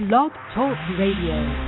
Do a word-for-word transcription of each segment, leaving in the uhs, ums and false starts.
Blog Talk Radio.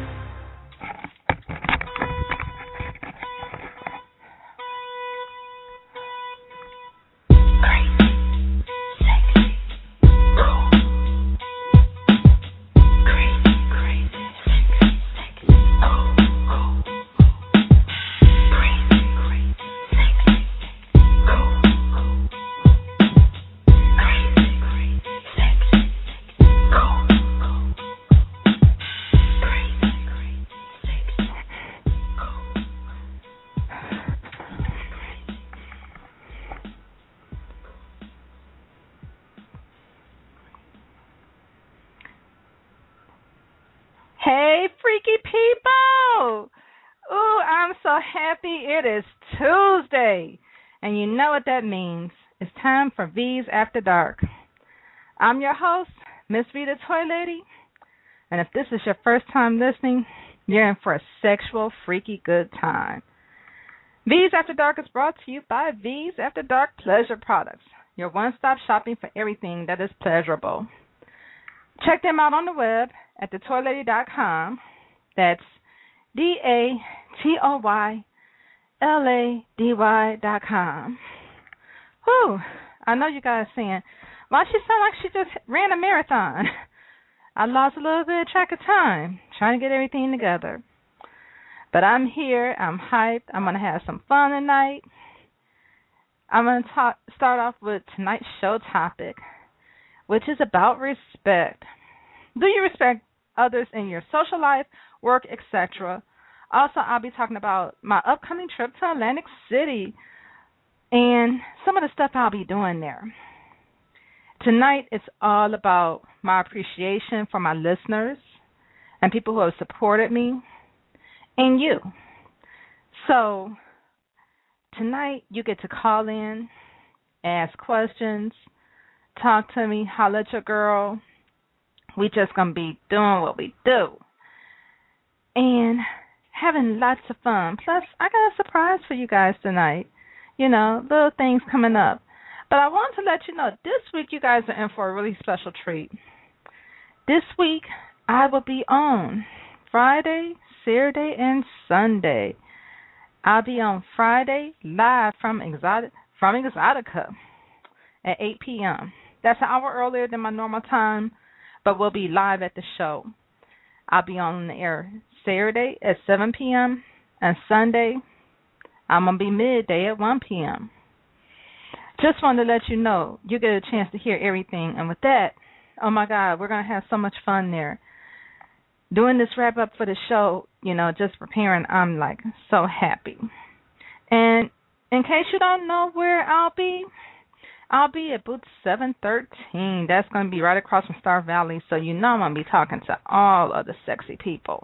Hey, freaky people! Ooh, I'm so happy it is Tuesday. And you know what that means. It's time for V's After Dark. I'm your host, Miss V the Toy Lady. And if this is your first time listening, you're in for a sexual, freaky good time. V's After Dark is brought to you by V's After Dark Pleasure Products, your one-stop shopping for everything that is pleasurable. Check them out on the web at the toy lady dot com. That's D A T O Y L A D Y dot com. Whew, I know you guys saying, why she sound like she just ran a marathon? I lost a little bit of track of time trying to get everything together. But I'm here, I'm hyped, I'm going to have some fun tonight. I'm going to talk, start off with tonight's show topic, which is about respect. Do you respect others in your social life, work, et cetera? Also, I'll be talking about my upcoming trip to Atlantic City and some of the stuff I'll be doing there. Tonight, it's all about my appreciation for my listeners and people who have supported me and you. So, tonight, you get to call in, ask questions, talk to me, holler at your girl. We just going to be doing what we do and having lots of fun. Plus, I got a surprise for you guys tonight. You know, little things coming up. But I want to let you know, this week you guys are in for a really special treat. This week, I will be on Friday, Saturday, and Sunday. I'll be on Friday live from Exotic, from Exotica at eight p.m. That's an hour earlier than my normal time, but we'll be live at the show. I'll be on the air Saturday at seven p.m. and Sunday, I'm going to be midday at one p.m. Just wanted to let you know, you get a chance to hear everything. And with that, oh, my God, we're going to have so much fun there. Doing this wrap-up for the show, you know, just preparing, I'm, like, so happy. And in case you don't know where I'll be, I'll be at booth seven thirteen. That's going to be right across from Star Valley, so you know I'm going to be talking to all of the sexy people.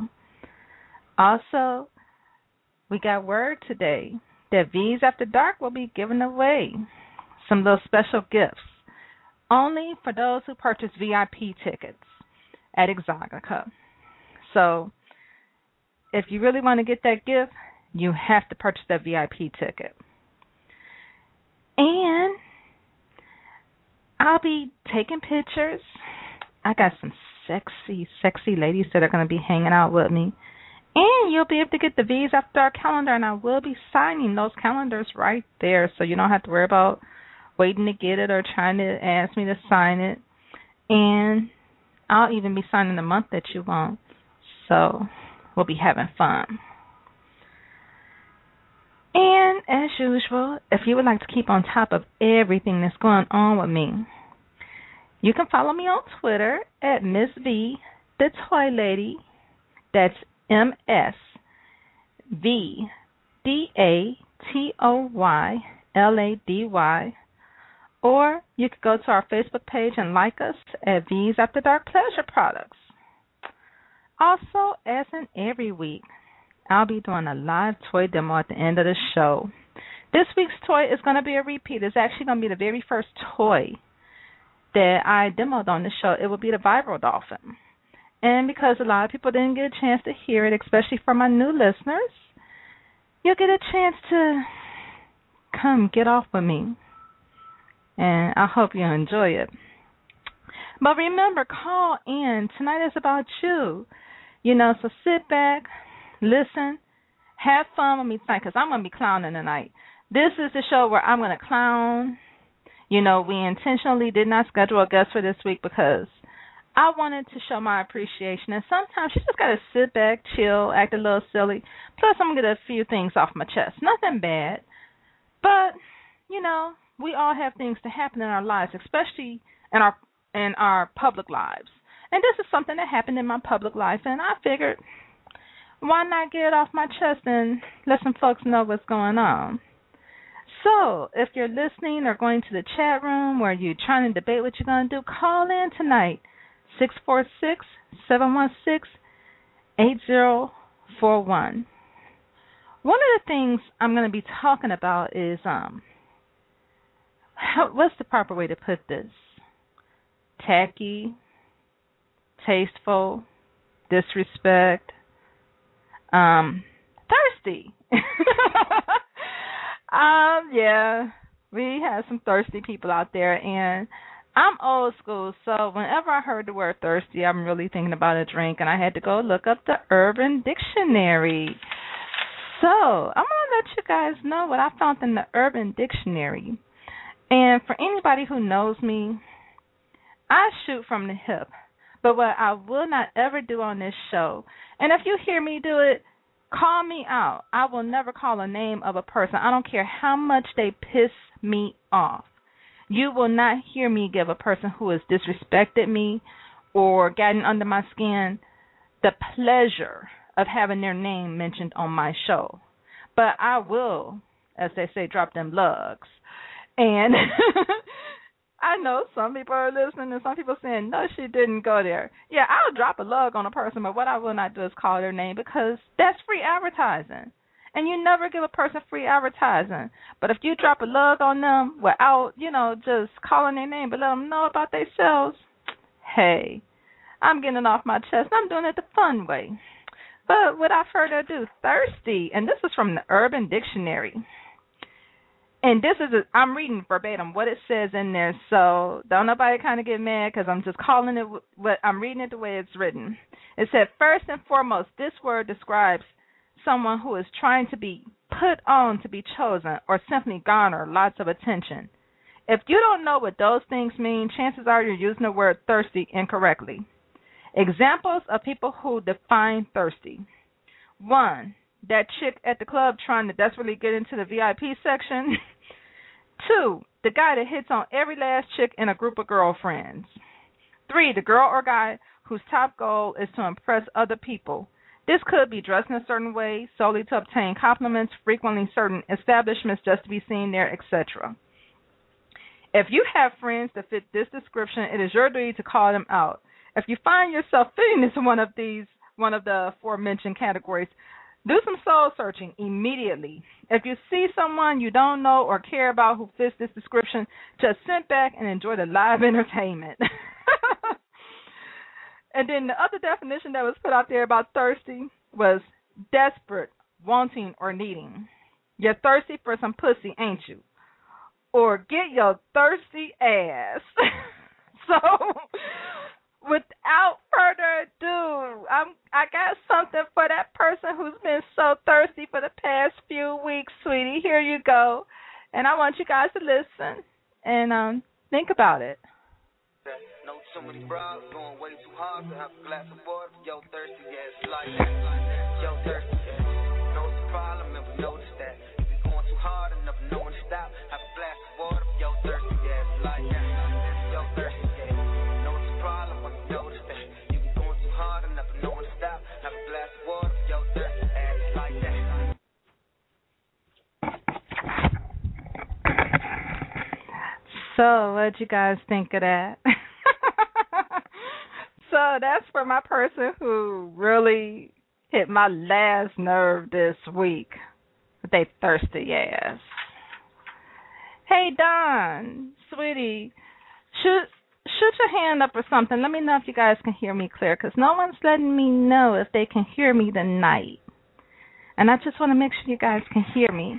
Also, we got word today that V's After Dark will be giving away some little special gifts only for those who purchase V I P tickets at Exotica. So if you really want to get that gift, you have to purchase that V I P ticket. And I'll be taking pictures. I got some sexy, sexy ladies that are going to be hanging out with me. And you'll be able to get the V's After Dark calendar, and I will be signing those calendars right there, so you don't have to worry about waiting to get it or trying to ask me to sign it. And I'll even be signing the month that you want. So we'll be having fun. And as usual, if you would like to keep on top of everything that's going on with me, you can follow me on Twitter at Miss V, the Toy Lady. That's M S V D A T O Y L A D Y. Or you could go to our Facebook page and like us at V's After Dark Pleasure Products. Also, as in every week, I'll be doing a live toy demo at the end of the show. This week's toy is going to be a repeat. It's actually going to be the very first toy that I demoed on the show. It will be the Vibro Dolphin. And because a lot of people didn't get a chance to hear it, especially for my new listeners, you'll get a chance to come get off with me. And I hope you enjoy it. But remember, call in. Tonight is about you. You know, so sit back, listen, have fun with me tonight because I'm going to be clowning tonight. This is the show where I'm going to clown. You know, we intentionally did not schedule a guest for this week because I wanted to show my appreciation. And sometimes you just got to sit back, chill, act a little silly. Plus, I'm going to get a few things off my chest. Nothing bad. But, you know, we all have things to happen in our lives, especially in our in our public lives. And this is something that happened in my public life, and I figured, why not get it off my chest and let some folks know what's going on? So, if you're listening or going to the chat room where you're trying to debate what you're going to do, call in tonight, six four six, seven one six, eight zero four one. One of the things I'm going to be talking about is, um, how, what's the proper way to put this? Tacky, tasteful, disrespect, um, thirsty. um, yeah, we have some thirsty people out there, and I'm old school, so whenever I heard the word thirsty, I'm really thinking about a drink, and I had to go look up the Urban Dictionary. So I'm going to let you guys know what I found in the Urban Dictionary. And for anybody who knows me, I shoot from the hip. But what I will not ever do on this show, and if you hear me do it, call me out. I will never call a name of a person. I don't care how much they piss me off. You will not hear me give a person who has disrespected me or gotten under my skin the pleasure of having their name mentioned on my show. But I will, as they say, drop them lugs. And I know some people are listening and some people saying, no, she didn't go there. Yeah, I'll drop a lug on a person, but what I will not do is call their name because that's free advertising. And you never give a person free advertising. But if you drop a lug on them without, you know, just calling their name but let them know about themselves, hey, I'm getting it off my chest. I'm doing it the fun way. But without further ado, thirsty. And this is from the Urban Dictionary. And this is, a, I'm reading verbatim what it says in there, so don't nobody kind of get mad because I'm just calling it, what I'm reading it the way it's written. It said, first and foremost, this word describes someone who is trying to be put on to be chosen or simply garner lots of attention. If you don't know what those things mean, chances are you're using the word thirsty incorrectly. Examples of people who define thirsty. One, that chick at the club trying to desperately get into the V I P section. Two, the guy that hits on every last chick in a group of girlfriends. Three, the girl or guy whose top goal is to impress other people. This could be dressed in a certain way, solely to obtain compliments, frequently certain establishments just to be seen there, et cetera. If you have friends that fit this description, it is your duty to call them out. If you find yourself fitting into one of these, one of the aforementioned categories, do some soul searching immediately. If you see someone you don't know or care about who fits this description, just sit back and enjoy the live entertainment. And then the other definition that was put out there about thirsty was desperate, wanting, or needing. You're thirsty for some pussy, ain't you? Or get your thirsty ass. So, without further ado, I'm, I got something for that person who's been so thirsty for the past few weeks, sweetie. Here you go. And I want you guys to listen and um, think about it. No too many bras, going way too hard to have a glass of water for your thirsty ass like that. Yo thirsty ass. No, it's a problem if we notice that. If you're going too hard enough, no one to stop. Have a glass of water for your thirsty ass like that. Yo thirsty ass. No, it's a problem when you notice that. If you're going too hard enough, no one to stop. Have a glass of water for your thirsty ass like that. So, what'd you guys think of that? So, that's for my person who really hit my last nerve this week with they thirsty ass. Hey, Don, sweetie, shoot, shoot your hand up or something. Let me know if you guys can hear me clear, because no one's letting me know if they can hear me tonight. And I just want to make sure you guys can hear me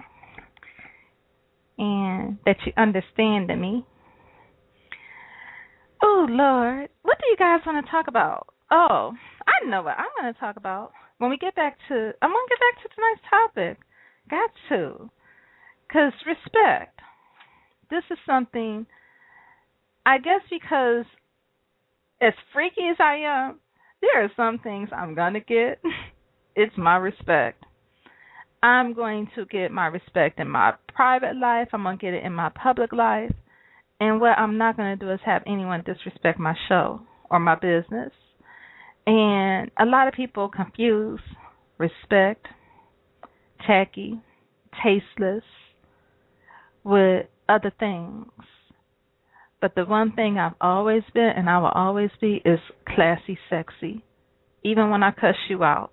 and that you understand me. Ooh, Oh, Lord. What do you guys want to talk about? Oh, I know what I'm going to talk about. When we get back to, I'm going to get back to tonight's topic. Got to. Because respect. This is something, I guess because as freaky as I am, there are some things I'm going to get. It's my respect. I'm going to get my respect in my private life. I'm going to get it in my public life. And what I'm not going to do is have anyone disrespect my show or my business. And a lot of people confuse respect, tacky, tasteless with other things. But the one thing I've always been and I will always be is classy, sexy, even when I cuss you out.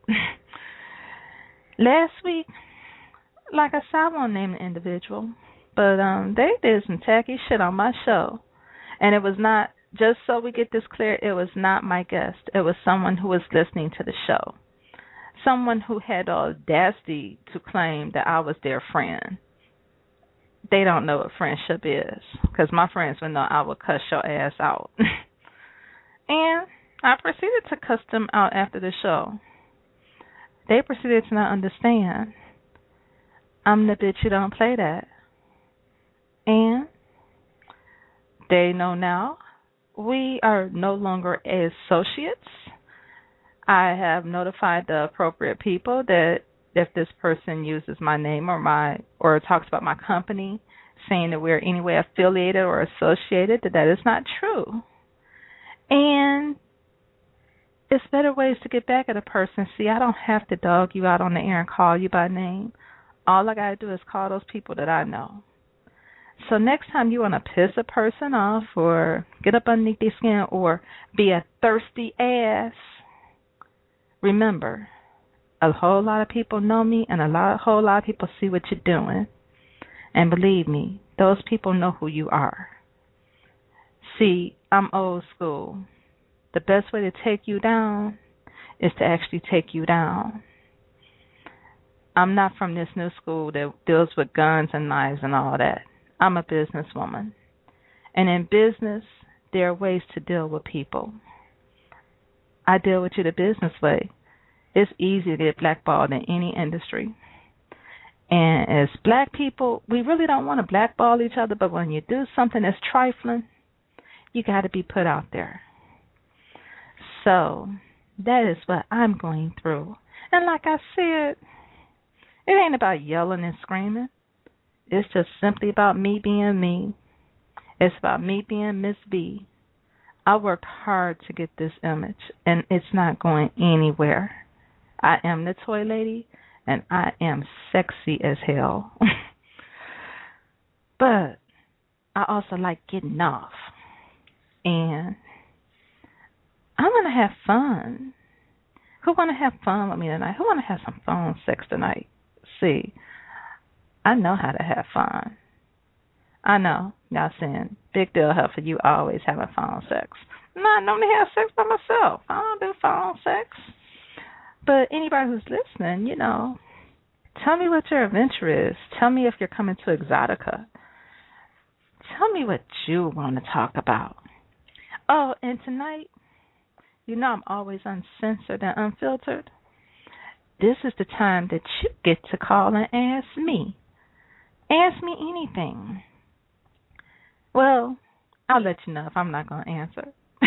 Last week, like I said, I won't name the individual, but um, they did some tacky shit on my show. And it was not, just so we get this clear, it was not my guest. It was someone who was listening to the show. Someone who had the audacity to claim that I was their friend. They don't know what friendship is, because my friends would know I would cuss your ass out. And I proceeded to cuss them out after the show. They proceeded to not understand. I'm the bitch you don't play that. And they know now we are no longer associates. I have notified the appropriate people that if this person uses my name or my or talks about my company, saying that we're in any way affiliated or associated, that that is not true. And it's better ways to get back at a person. See, I don't have to dog you out on the air and call you by name. All I got to do is call those people that I know. So next time you want to piss a person off or get up underneath their skin or be a thirsty ass, remember, a whole lot of people know me and a lot, a whole lot of people see what you're doing. And believe me, those people know who you are. See, I'm old school. The best way to take you down is to actually take you down. I'm not from this new school that deals with guns and knives and all that. I'm a businesswoman. And in business, there are ways to deal with people. I deal with you the business way. It's easy to get blackballed in any industry. And as black people, we really don't want to blackball each other, but when you do something that's trifling, you got to be put out there. So that is what I'm going through. And like I said, it ain't about yelling and screaming. It's just simply about me being me. It's about me being Miss B. I worked hard to get this image, and it's not going anywhere. I am the toy lady, and I am sexy as hell. But I also like getting off. And I want to have fun. Who want to have fun with me tonight? Who want to have some phone sex tonight? See, I know how to have fun. I know. Y'all saying, big deal, Heifer, you always having phone sex. No, I normally have sex by myself. I don't do phone sex. But anybody who's listening, you know, tell me what your adventure is. Tell me if you're coming to Exotica. Tell me what you want to talk about. Oh, and tonight, you know I'm always uncensored and unfiltered. This is the time that you get to call and ask me. Ask me anything. Well, I'll let you know if I'm not going to answer.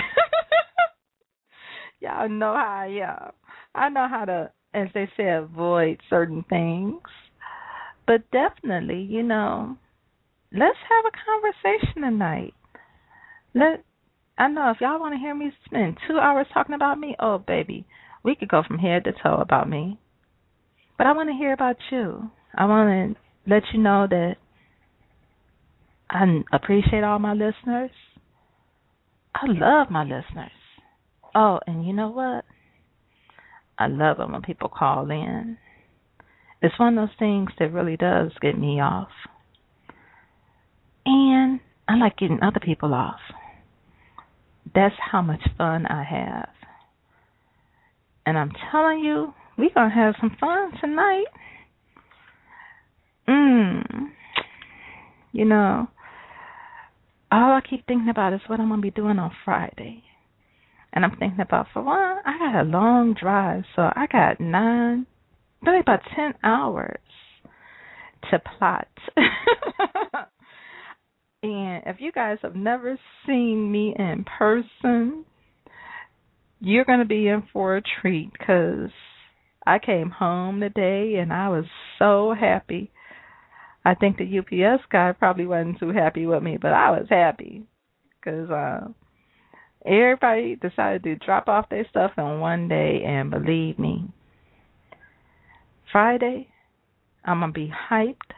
Y'all know how I am. I know how to, as they say, avoid certain things. But definitely, you know, let's have a conversation tonight. Let I know if y'all want to hear me spend two hours talking about me, oh, baby, we could go from head to toe about me. But I want to hear about you. I want to let you know that I appreciate all my listeners. I love my listeners. Oh, and you know what? I love it when people call in. It's one of those things that really does get me off. And I like getting other people off. That's how much fun I have. And I'm telling you, we're going to have some fun tonight. Mmm. You know, all I keep thinking about is what I'm going to be doing on Friday. And I'm thinking about, for one, I got a long drive, so I got nine, maybe about ten hours to plot. And if you guys have never seen me in person, you're going to be in for a treat because I came home today and I was so happy. I think the U P S guy probably wasn't too happy with me, but I was happy because uh, everybody decided to drop off their stuff in one day, and believe me, Friday, I'm going to be hyped.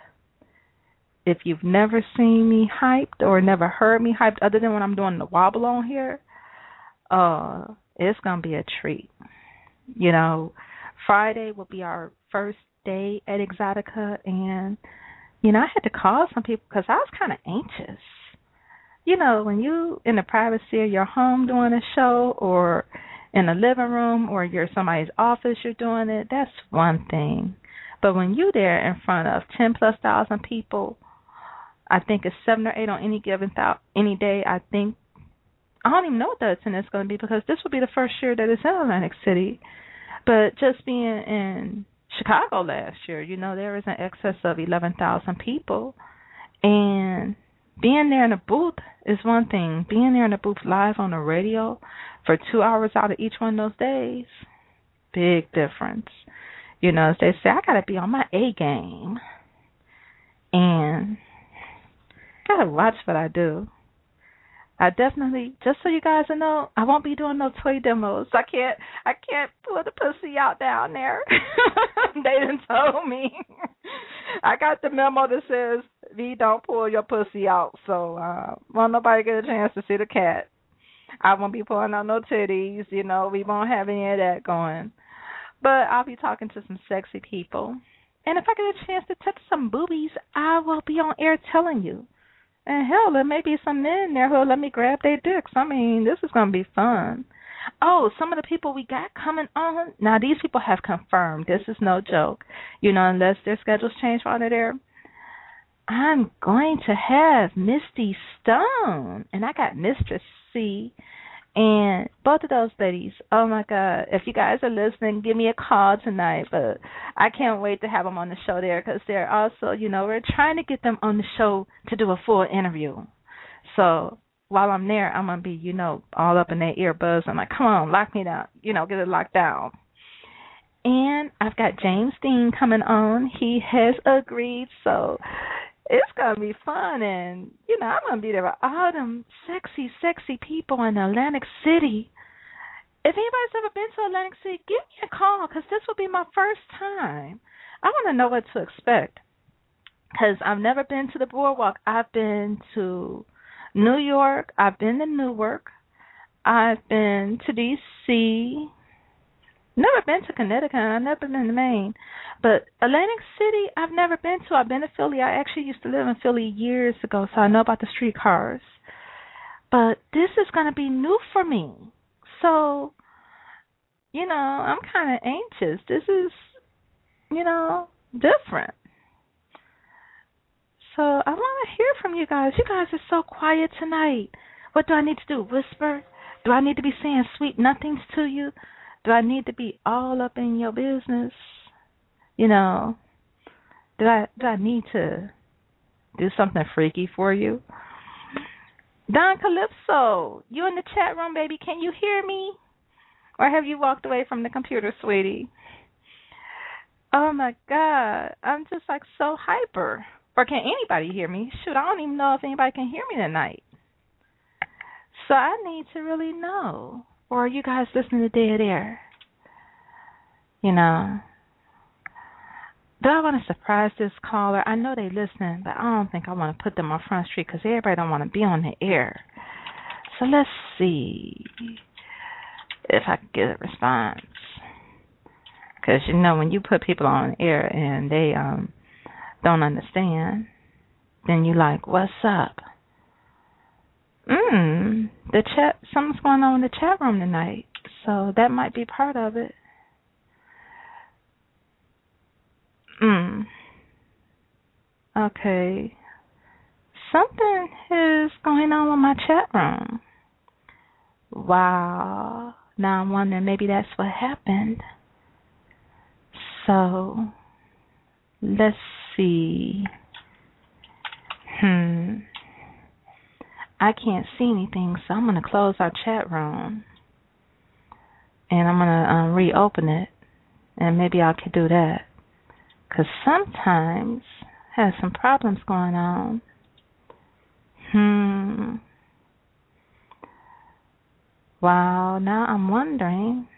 If you've never seen me hyped or never heard me hyped other than when I'm doing the wobble on here, uh, it's going to be a treat. You know, Friday will be our first day at Exotica, and, you know, I had to call some people because I was kind of anxious. You know, when you in the privacy of your home doing a show or in a living room or you're somebody's office you're doing it, that's one thing. But when you're there in front of ten plus thousand people, I think it's seven or eight on any given th- any day. I think I don't even know what the attendance is going to be because this will be the first year that it's in Atlantic City. But just being in Chicago last year, you know, there was an excess of eleven thousand people, and being there in a booth is one thing. Being there in a booth live on the radio for two hours out of each one of those days, big difference. You know, as they say, I got to be on my A game, and gotta watch what I do. I definitely, just so you guys know, I won't be doing no toy demos. I can't, I can't pull the pussy out down there. They done told me. I got the memo that says, V, don't pull your pussy out. So, uh, won't nobody get a chance to see the cat. I won't be pulling out no titties. You know, we won't have any of that going. But I'll be talking to some sexy people. And if I get a chance to touch some boobies, I will be on air telling you. And hell, there may be some men there who'll let me grab their dicks. I mean, this is going to be fun. Oh, some of the people we got coming on, now these people have confirmed. This is no joke. You know, unless their schedules change while they're there. I'm going to have Misty Stone, and I got Mistress C. And both of those ladies, oh, my God, if you guys are listening, give me a call tonight. But I can't wait to have them on the show there because they're also, you know, we're trying to get them on the show to do a full interview. So while I'm there, I'm going to be, you know, all up in their earbuds. I'm like, come on, lock me down, you know, get it locked down. And I've got James Dean coming on. He has agreed, so it's going to be fun, and, you know, I'm going to be there with all them sexy, sexy people in Atlantic City. If anybody's ever been to Atlantic City, give me a call because this will be my first time. I want to know what to expect because I've never been to the Boardwalk. I've been to New York. I've been to Newark. I've been to D C Never been to Connecticut. I've never been to Maine. But Atlantic City, I've never been to. I've been to Philly. I actually used to live in Philly years ago, so I know about the streetcars. But this is going to be new for me. So, you know, I'm kind of anxious. This is, you know, different. So I want to hear from you guys. You guys are so quiet tonight. What do I need to do? Whisper? Do I need to be saying sweet nothings to you? Do I need to be all up in your business? You know, do I do I need to do something freaky for you? Don Calypso, you in the chat room, baby. Can you hear me? Or have you walked away from the computer, sweetie? Oh, my God. I'm just, like, so hyper. Or can anybody hear me? Shoot, I don't even know if anybody can hear me tonight. So I need to really know. Or are you guys listening to Dead Air? You know. Do I want to surprise this caller? I know they listening, but I don't think I want to put them on Front Street because everybody don't want to be on the air. So let's see if I can get a response. Because, you know, when you put people on the air and they um don't understand, then you like, what's up? Mm, the chat, something's going on in the chat room tonight, so that might be part of it. Mm. Okay. something is going on with my chat room. Wow. Now I'm wondering maybe that's what happened. So, let's see. Hmm. I can't see anything, so I'm going to close our chat room. And I'm going to um, reopen it. And maybe I could do that. Because sometimes I have some problems going on. Hmm. Wow, now I'm wondering.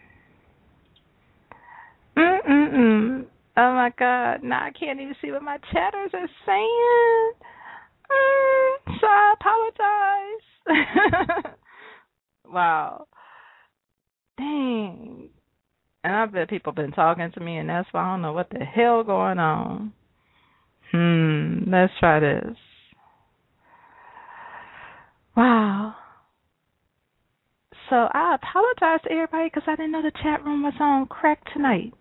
Mm-mm-mm. Oh, my God. Now I can't even see what my chatters are saying. Mm, so I apologize. Wow. Dang. And I bet people been talking to me, and that's why I don't know what the hell going on. Hmm, let's try this. Wow. So I apologize to everybody because I didn't know the chat room was on crack tonight.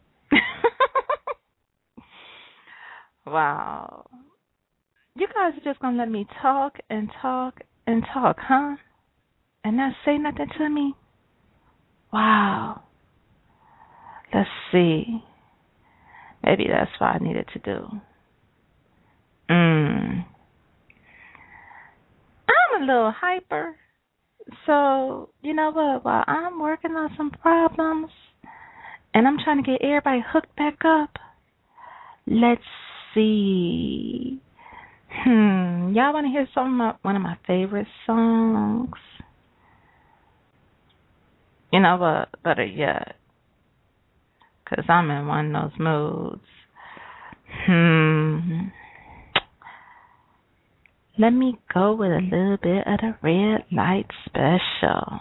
Wow. You guys are just going to let me talk and talk and talk, huh? And not say nothing to me? Wow. Let's see. Maybe that's what I needed to do. Mm. I'm a little hyper. So, you know what? While I'm working on some problems and I'm trying to get everybody hooked back up, let's see. Hmm. Y'all want to hear some of my, one of my favorite songs? You know what? Better yet. Because I'm in one of those moods. Hmm. Let me go with a little bit of the Red Light Special.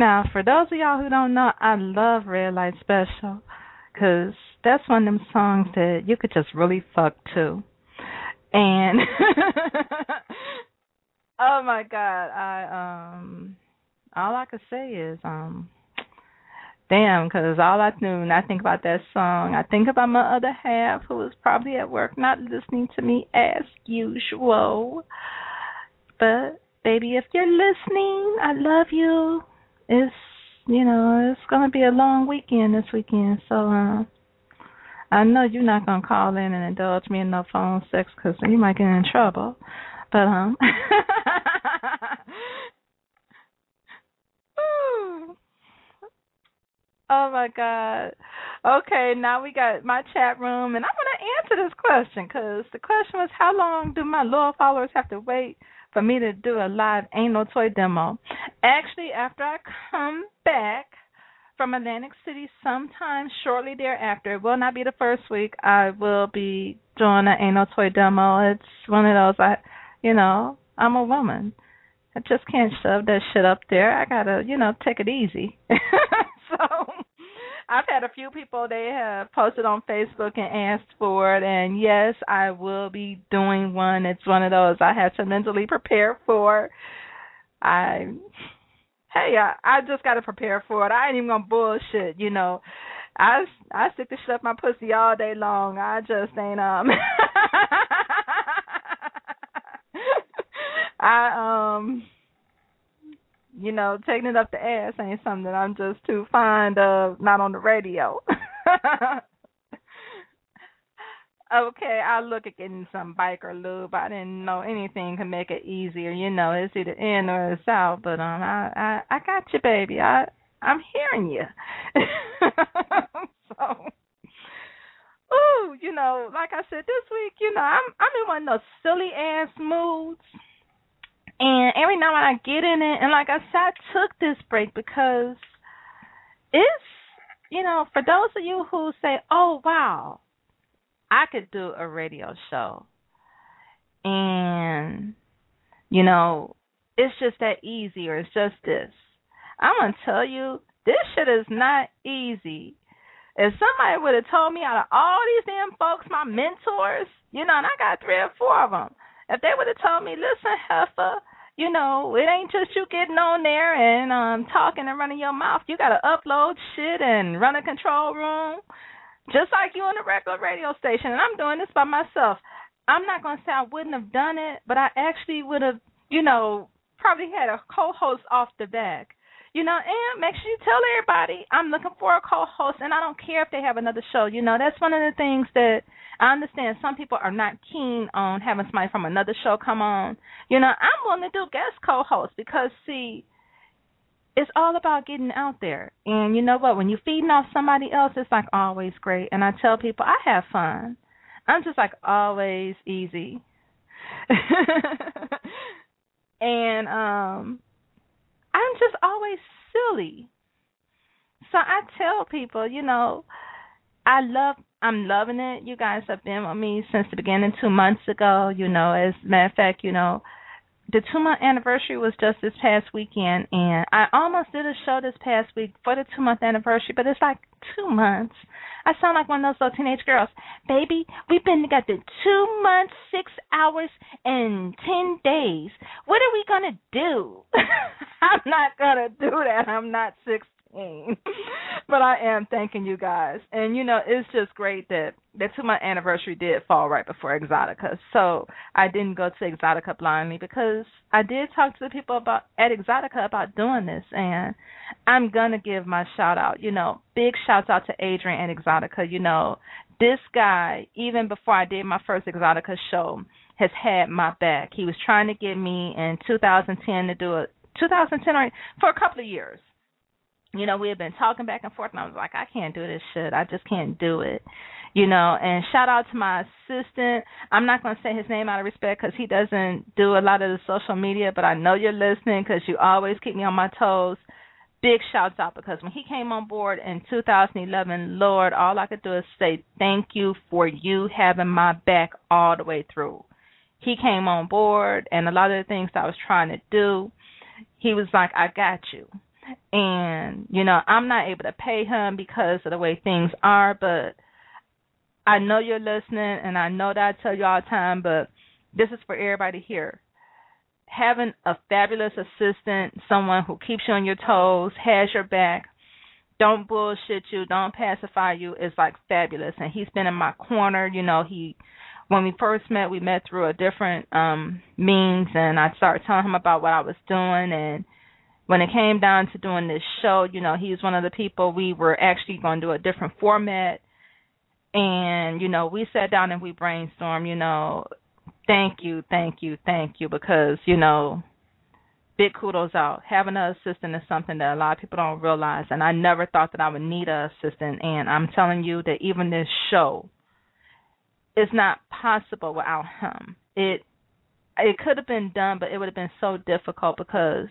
Now, for those of y'all who don't know, I love Red Light Special because that's one of them songs that you could just really fuck to. And oh my God, I um, all I could say is um, damn, because all I do when I think about that song, I think about my other half who is probably at work not listening to me as usual. But baby, if you're listening, I love you. It's, you know, it's going to be a long weekend this weekend, so uh, I know you're not going to call in and indulge me in no phone sex because you might get in trouble. But, um, ooh. Oh, my God. Okay, now we got my chat room, and I'm going to answer this question because the question was, how long do my loyal followers have to wait for me to do a live Ain't No Toy demo? Actually, after I come back from Atlantic City sometime shortly thereafter, it will not be the first week, I will be doing an Ain't No Toy demo. It's one of those, I, you know, I'm a woman. I just can't shove that shit up there. I got to, you know, take it easy. So I've had a few people, they have posted on Facebook and asked for it, and yes, I will be doing one. It's one of those I have to mentally prepare for. I, hey, I, I just got to prepare for it. I ain't even going to bullshit, you know. I, I stick to shut my pussy all day long. I just ain't, um, I, um... you know, taking it up the ass ain't something that I'm just too fond of, not on the radio. Okay, I'll look at getting some biker lube. I didn't know anything could make it easier. You know, it's either in or it's out. But um, I, I, I got you, baby. I, I'm hearing you. So, ooh, you know, like I said, this week, you know, I'm, I'm in one of those silly ass moods. And every now and I get in it, and like I said, I took this break because it's, you know, for those of you who say, oh, wow, I could do a radio show. And, you know, it's just that easy, or it's just this. I'm going to tell you, this shit is not easy. If somebody would have told me out of all these damn folks, my mentors, you know, and I got three or four of them, if they would have told me, listen, heifer, you know, it ain't just you getting on there and um talking and running your mouth. You got to upload shit and run a control room, just like you on a regular radio station. And I'm doing this by myself. I'm not going to say I wouldn't have done it, but I actually would have, you know, probably had a co-host off the back. You know, and make sure you tell everybody I'm looking for a co-host, and I don't care if they have another show. You know, that's one of the things that I understand. Some people are not keen on having somebody from another show come on. You know, I'm willing to do guest co-hosts because, see, it's all about getting out there. And you know what? When you're feeding off somebody else, it's like always great. And I tell people I have fun. I'm just like always easy. And um, I'm just always silly. So I tell people, you know, I love, I'm loving it. You guys have been with me since the beginning, two months ago. You know, as a matter of fact, you know, the two-month anniversary was just this past weekend, and I almost did a show this past week for the two-month anniversary, but it's like two months. I sound like one of those little teenage girls. Baby, we've been together two months, six hours, and ten days. What are we going to do? I'm not going to do that. I'm not sixteen. But I am thanking you guys. And, you know, it's just great that the two-month anniversary did fall right before Exotica. So I didn't go to Exotica blindly because I did talk to the people about at Exotica about doing this. And I'm going to give my shout-out, you know, big shout-out to Adrian at Exotica. You know, this guy, even before I did my first Exotica show, has had my back. He was trying to get me in two thousand ten to do it, two thousand ten or, for a couple of years. You know, we had been talking back and forth, and I was like, I can't do this shit. I just can't do it. You know, and shout out to my assistant. I'm not going to say his name out of respect because he doesn't do a lot of the social media, but I know you're listening because you always keep me on my toes. Big shouts out because when he came on board in two thousand eleven, Lord, all I could do is say thank you for you having my back all the way through. He came on board, and a lot of the things I was trying to do, he was like, I got you. And, you know, I'm not able to pay him because of the way things are, but I know you're listening, and I know that I tell you all the time, but this is for everybody here. Having a fabulous assistant, someone who keeps you on your toes, has your back, don't bullshit you, don't pacify you, is like fabulous. And he's been in my corner. You know, he when we first met, we met through a different um means, and I started telling him about what I was doing. And when it came down to doing this show, you know, he's one of the people. We were actually going to do a different format. And, you know, we sat down and we brainstormed, you know, thank you, thank you, thank you, because, you know, big kudos out. Having an assistant is something that a lot of people don't realize, and I never thought that I would need an assistant, and I'm telling you that even this show is not possible without him. It it could have been done, but it would have been so difficult because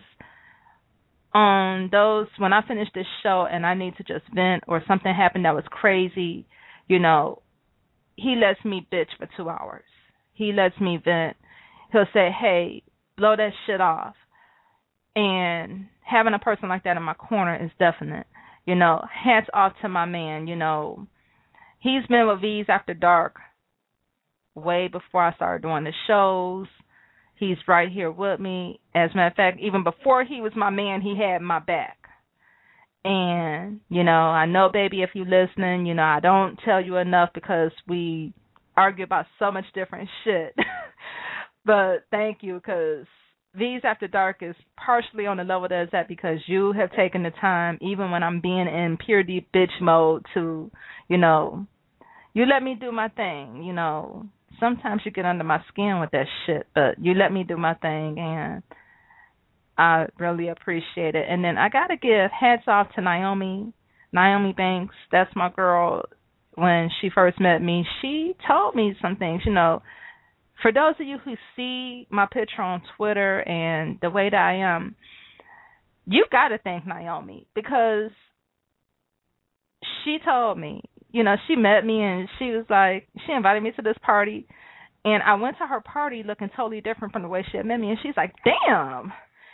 on those, when I finish this show and I need to just vent or something happened that was crazy, you know, he lets me bitch for two hours. He lets me vent. He'll say, hey, blow that shit off. And having a person like that in my corner is definite. You know, hats off to my man. You know, he's been with V's After Dark way before I started doing the shows. He's right here with me. As a matter of fact, even before he was my man, he had my back. And, you know, I know, baby, if you're listening, you know, I don't tell you enough because we argue about so much different shit. But thank you, because V's After Dark is partially on the level that it's at because you have taken the time, even when I'm being in pure deep bitch mode, to, you know, you let me do my thing. You know, sometimes you get under my skin with that shit, but you let me do my thing, and I really appreciate it. And then I got to give hats off to Naomi, Naomi Banks. That's my girl. When she first met me, she told me some things, you know. For those of you who see my picture on Twitter and the way that I am, you got to thank Naomi because she told me, you know, she met me and she was like, she invited me to this party. And I went to her party looking totally different from the way she had met me. And she's like, damn.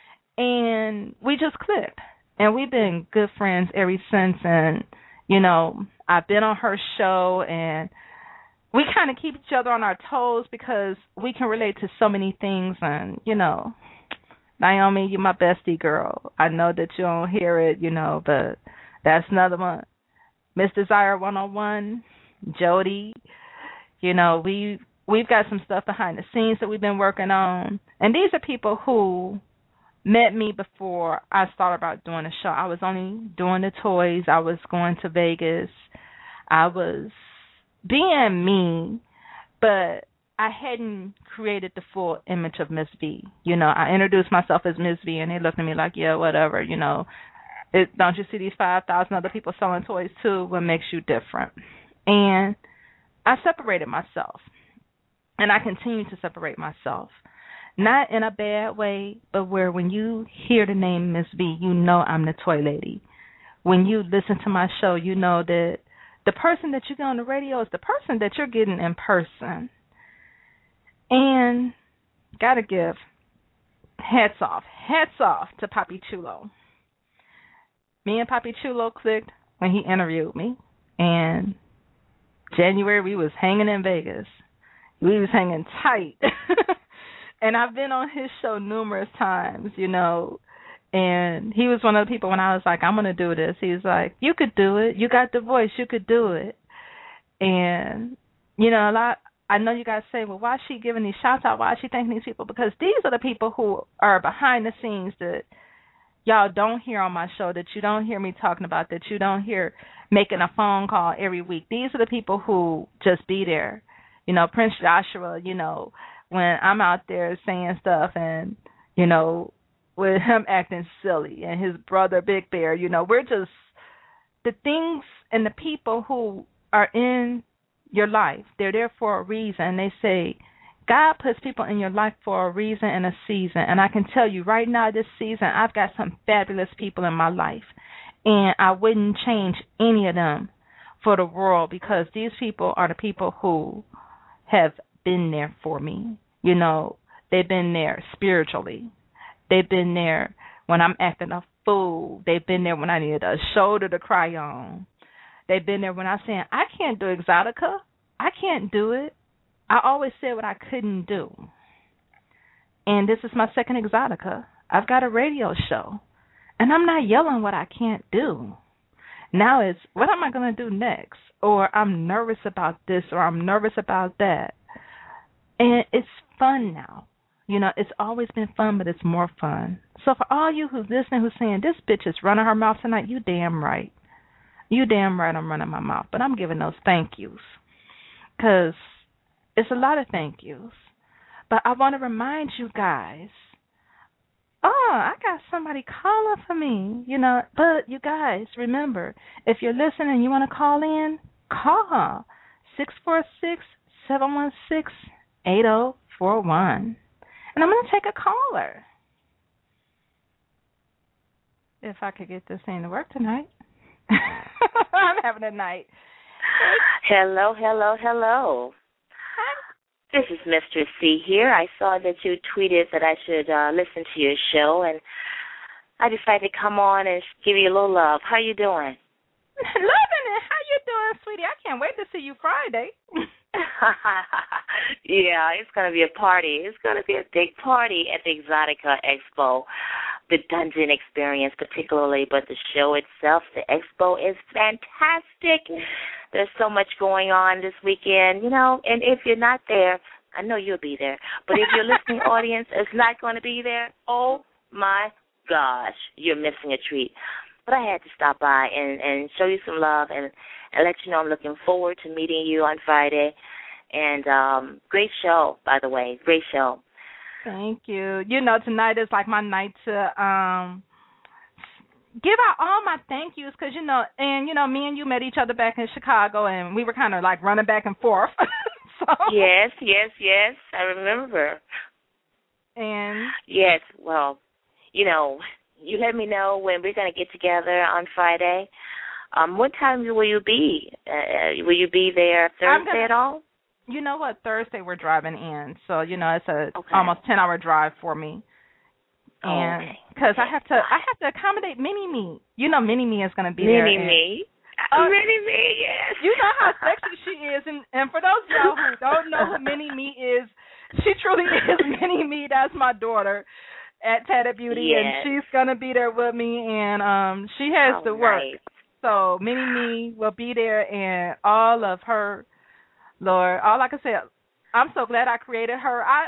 And we just clicked. And we've been good friends ever since. And, you know, I've been on her show, and we kind of keep each other on our toes because we can relate to so many things. And, you know, Naomi, you're my bestie girl. I know that you don't hear it, you know, but that's another one. Miss Desire one oh one, Jody, you know, we, we've got some stuff behind the scenes that we've been working on. And these are people who met me before I started about doing the show. I was only doing the toys. I was going to Vegas. I was being me, but I hadn't created the full image of Miss V. You know, I introduced myself as Miss V, and they looked at me like, yeah, whatever, you know. It, don't you see these five thousand other people selling toys too? What makes you different? And I separated myself, and I continue to separate myself. Not in a bad way, but where when you hear the name Miss V, you know I'm the toy lady. When you listen to my show, you know that the person that you get on the radio is the person that you're getting in person. And gotta give hats off, hats off to Papi Chulo. Me and Papi Chulo clicked when he interviewed me. And January, we was hanging in Vegas. We was hanging tight. And I've been on his show numerous times, you know, and he was one of the people when I was like, I'm going to do this. He was like, you could do it. You got the voice. You could do it. And, you know, a lot, I know you guys say, well, why is she giving these shots out? Why is she thanking these people? Because these are the people who are behind the scenes that y'all don't hear on my show, that you don't hear me talking about, that you don't hear making a phone call every week. These are the people who just be there. You know, Prince Joshua, you know, when I'm out there saying stuff and, you know, with him acting silly and his brother Big Bear, you know, we're just the things and the people who are in your life. They're there for a reason. They say God puts people in your life for a reason and a season. And I can tell you right now this season, I've got some fabulous people in my life. And I wouldn't change any of them for the world because these people are the people who have been there for me. You know, they've been there spiritually. They've been there when I'm acting a food. They've been there when I needed a shoulder to cry on. They've been there when I said, I can't do Exotica. I can't do it. I always said what I couldn't do. And this is my second Exotica. I've got a radio show. And I'm not yelling what I can't do. Now it's, what am I going to do next? Or I'm nervous about this, or I'm nervous about that. And it's fun now. You know, it's always been fun, but it's more fun. So for all you who's listening who's saying, this bitch is running her mouth tonight, you damn right. You damn right I'm running my mouth. But I'm giving those thank yous. Because it's a lot of thank yous. But I want to remind you guys, oh, I got somebody calling for me, you know. But you guys, remember, if you're listening and you want to call in, call six four six, seven one six, eight zero four one. And I'm going to take a caller. If I could get this thing to work tonight. I'm having a night. Hello, hello, hello. Hi. This is Mistress C here. I saw that you tweeted that I should uh, listen to your show, and I decided to come on and give you a little love. How you doing? Loving it. How you doing, sweetie? I can't wait to see you Friday. Yeah, it's going to be a party. It's going to be a big party at the Exotica Expo, the Dungeon Experience particularly, but the show itself, the Expo, is fantastic. There's so much going on this weekend, you know, and if you're not there, I know you'll be there, but if your listening audience is not going to be there, oh, my gosh, you're missing a treat. But I had to stop by and, and show you some love and, and let you know I'm looking forward to meeting you on Friday. And um, great show, by the way, great show. Thank you. You know, tonight is like my night to um, give out all my thank yous because, you know, and, you know, me and you met each other back in Chicago, and we were kind of like running back and forth. So. Yes, yes, yes, I remember. And yes, well, you know, you let me know when we're going to get together on Friday. Um, what time will you be? Uh, will you be there Thursday gonna, at all? You know what? Thursday we're driving in, so you know it's a okay. almost ten hour drive for me. And because okay. I have to, I have to accommodate Mini Me. You know, Mini Me is going to be Mini there. Mini Me. Uh, Mini Me, yes. You know how sexy she is, and and for those of y'all who don't know who Mini Me is, she truly is Mini Me. That's my daughter at Tatted Beauty, yes. and she's gonna be there with me, and um, she has oh, to work. Nice. So Mini Me will be there, and all of her, Lord, all I can say, I'm so glad I created her. I,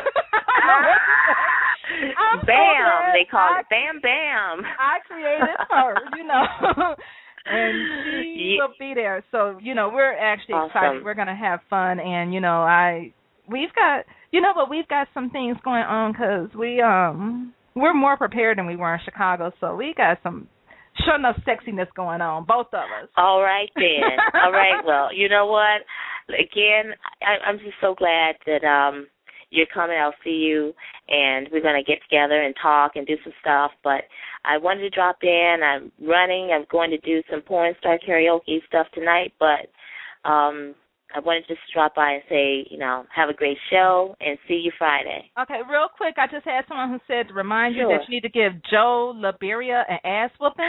I'm Bam, so they call I, it Bam Bam. I created her, you know, and she yeah. will be there. So you know, we're actually awesome. excited. We're gonna have fun, and you know, I we've got, you know, but we've got some things going on because we um we're more prepared than we were in Chicago, so we got some. Sure enough sexiness going on, both of us. All right, then. All right, well, you know what? Again, I, I'm just so glad that um, you're coming. I'll see you, and we're going to get together and talk and do some stuff. But I wanted to drop in. I'm running. I'm going to do some porn star karaoke stuff tonight, but um, I wanted to just drop by and say, you know, have a great show and see you Friday. Okay, real quick, I just had someone who said to remind sure. you that you need to give Joe Liberia an ass whooping.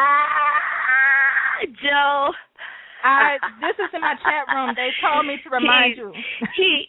Ah, Joe. I this is in my chat room. They told me to remind he, you. He.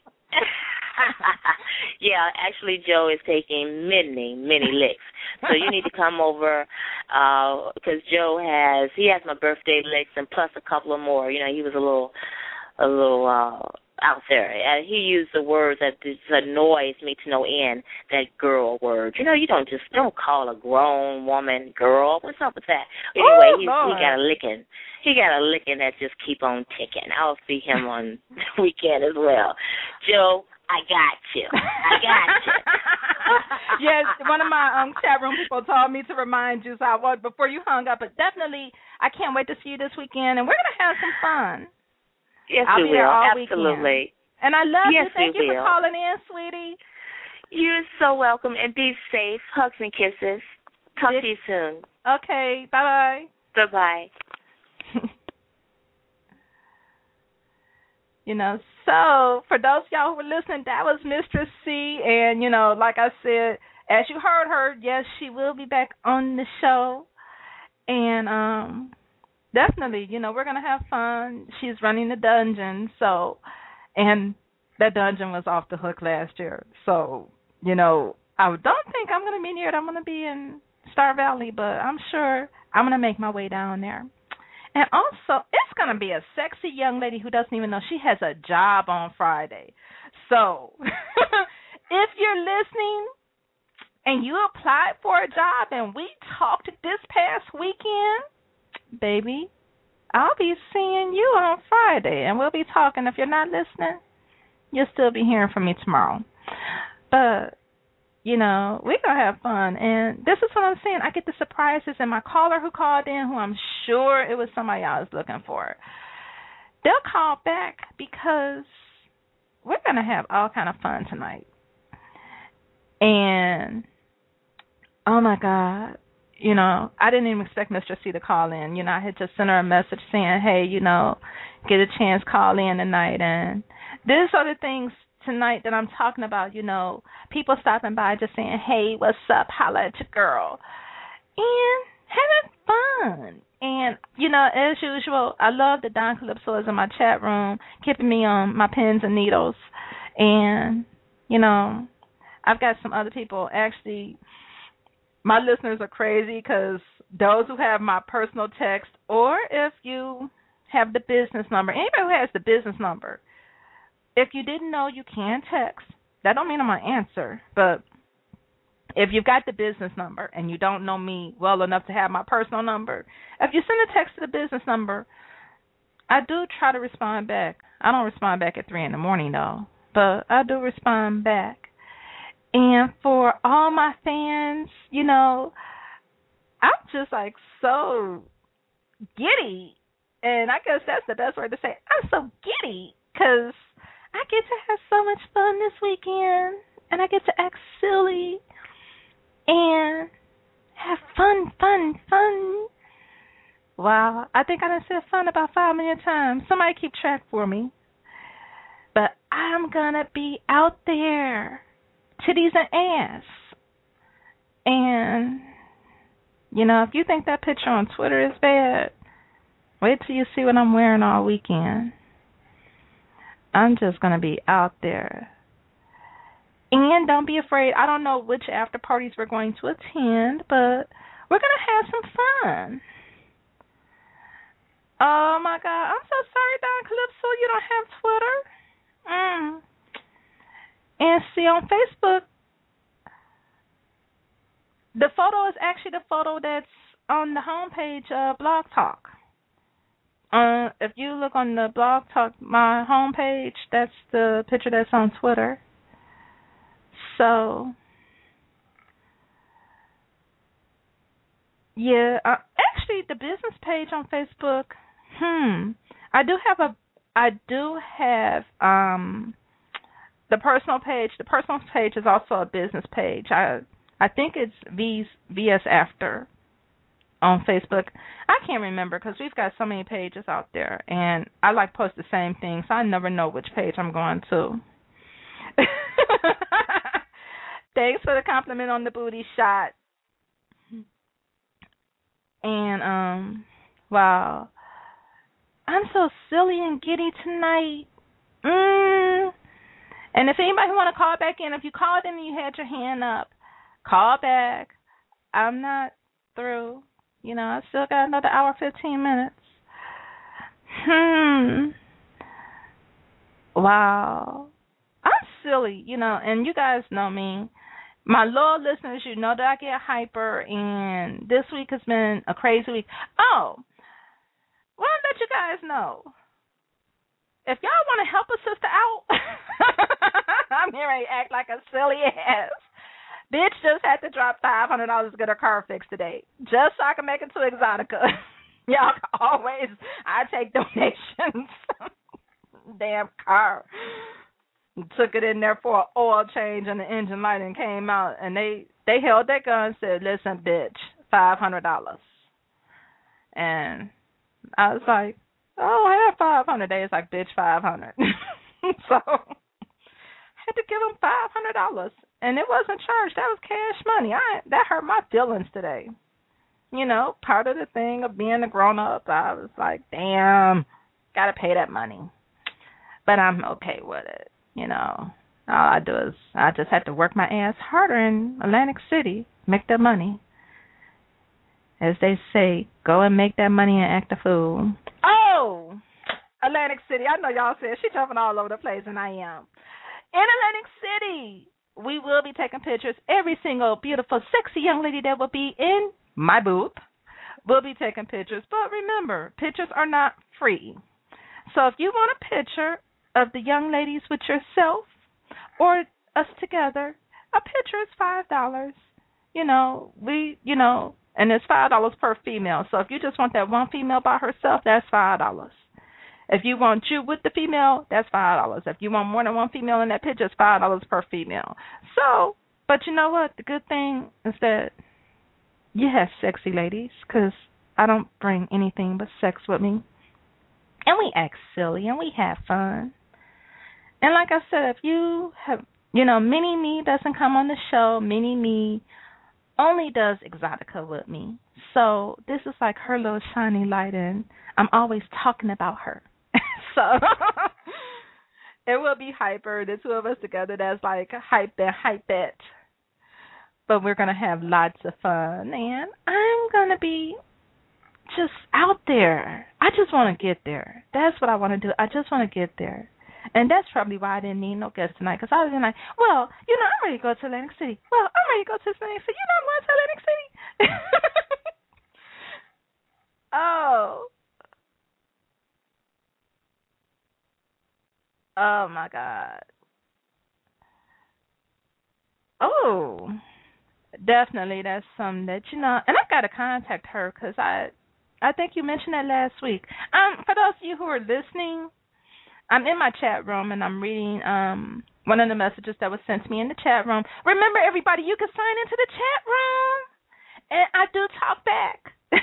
Yeah, actually, Joe is taking many, many licks. So you need to come over because uh, Joe has he has my birthday licks and plus a couple of more. You know, he was a little. a little uh, out there. Uh, he used the words that just annoys me to no end, that girl word. You know, you don't just don't call a grown woman girl. What's up with that? Anyway, Ooh, he, Lord. he got a licking. He got a licking that just keep on ticking. I'll see him on the weekend as well. Joe, I got you. I got you. Yes, one of my um, chat room people told me to remind you, so I was before you hung up. But definitely, I can't wait to see you this weekend, and we're going to have some fun. Yes, I'll we be there will. all Absolutely. Weekend. And I love yes, you. Thank we you will. for calling in, sweetie. You're so welcome, and be safe. Hugs and kisses. Talk this- to you soon. Okay. Bye-bye. Bye-bye. You know, so for those of y'all who were listening, that was Mistress C. And, you know, like I said, as you heard her, yes, she will be back on the show. And um, definitely, you know, we're going to have fun. She's running the dungeon, so, and that dungeon was off the hook last year. So, you know, I don't think I'm going to be near it. I'm going to be in Star Valley, but I'm sure I'm going to make my way down there. And also, it's going to be a sexy young lady who doesn't even know she has a job on Friday. So, if you're listening and you applied for a job and we talked this past weekend, baby, I'll be seeing you on Friday, and we'll be talking. If you're not listening, you'll still be hearing from me tomorrow. But, you know, we're going to have fun. And this is what I'm saying. I get the surprises. And my caller who called in, who I'm sure it was somebody I was looking for, they'll call back because we're going to have all kind of fun tonight. And, oh, my God, you know, I didn't even expect Mistress C to call in. You know, I had just sent her a message saying, hey, you know, get a chance, call in tonight. And these are the things tonight that I'm talking about, you know, people stopping by just saying, hey, what's up, holla at your girl, and having fun. And, you know, as usual, I love that Don Calypso is in my chat room, keeping me on my pins and needles. And, you know, I've got some other people. Actually, my listeners are crazy because those who have my personal text, or if you have the business number, anybody who has the business number, if you didn't know, you can text. That don't mean I'm going to answer, but if you've got the business number and you don't know me well enough to have my personal number, if you send a text to the business number, I do try to respond back. I don't respond back at three in the morning, though, but I do respond back. And for all my fans, you know, I'm just like so giddy, and I guess that's the best word to say. I'm so giddy because I get to have so much fun this weekend, and I get to act silly and have fun, fun, fun. Wow, I think I done said fun about five million times. Somebody keep track for me. But I'm going to be out there, titties and ass. And, you know, if you think that picture on Twitter is bad, wait till you see what I'm wearing all weekend. I'm just going to be out there. And don't be afraid. I don't know which after parties we're going to attend, but we're going to have some fun. Oh, my God. I'm so sorry, Don Calypso, you don't have Twitter. Mm. And see, on Facebook, the photo is actually the photo that's on the homepage of Blog Talk. Uh, if you look on the Blog Talk, my homepage, that's the picture that's on Twitter. So, yeah, uh, actually, the business page on Facebook. Hmm, I do have a, I do have um, the personal page. The personal page is also a business page. I, I think it's V's V S After on Facebook. I can't remember because we've got so many pages out there, and I like post the same thing, so I never know which page I'm going to. Thanks for the compliment on the booty shot. And, um, wow. I'm so silly and giddy tonight. Mm. And if anybody want to call back in, if you called in and you had your hand up, call back. I'm not through. You know, I still got another hour, fifteen minutes. Hmm. Wow. I'm silly, you know, and you guys know me. My loyal listeners, you know that I get hyper, and this week has been a crazy week. Oh, well, I'll let you guys know. If y'all want to help a sister out, I'm here to act like a silly ass. Bitch just had to drop five hundred dollars to get her car fixed today, just so I can make it to Exotica. Y'all can always, I take donations. Damn car. Took it in there for an oil change and the engine light and came out, and they, they held their gun and said, listen, bitch, five hundred dollars. And I was like, oh, I have five hundred dollars. They was like, bitch, five hundred dollars. So, had to give them five hundred dollars, and it wasn't charged. That was cash money. I that hurt my feelings today. You know, part of the thing of being a grown up, I was like, damn, gotta pay that money. But I'm okay with it. You know, all I do is I just had to work my ass harder in Atlantic City, make that money. As they say, go and make that money and act a fool. Oh, Atlantic City. I know y'all said she's jumping all over the place, and I am. In Atlantic City, we will be taking pictures. Every single beautiful, sexy young lady that will be in my booth will be taking pictures. But remember, pictures are not free. So if you want a picture of the young ladies with yourself or us together, a picture is five dollars. You know, we, you know, and it's five dollars per female. So if you just want that one female by herself, that's five dollars. If you want you with the female, that's five dollars. If you want more than one female in that picture, it's five dollars per female. So, but you know what? The good thing is that you have sexy ladies, because I don't bring anything but sex with me. And we act silly and we have fun. And like I said, if you have, you know, Mini Me doesn't come on the show. Mini Me only does Exotica with me. So this is like her little shiny light, and I'm always talking about her. So it will be hyper. The two of us together, that's like hype that, hype that. But we're going to have lots of fun, and I'm going to be just out there. I just want to get there. That's what I want to do. I just want to get there. And that's probably why I didn't need no guests tonight, because I was like, well, you know, I'm ready to go to Atlantic City. Well, I'm ready to go to Atlantic City. You know, I'm going to Atlantic City. Oh. Oh, my God. Oh. Definitely, that's something that, you know, and I've got to contact her, because I, I think you mentioned that last week. Um, for those of you who are listening, I'm in my chat room, and I'm reading um one of the messages that was sent to me in the chat room. Remember, everybody, you can sign into the chat room, and I do talk back.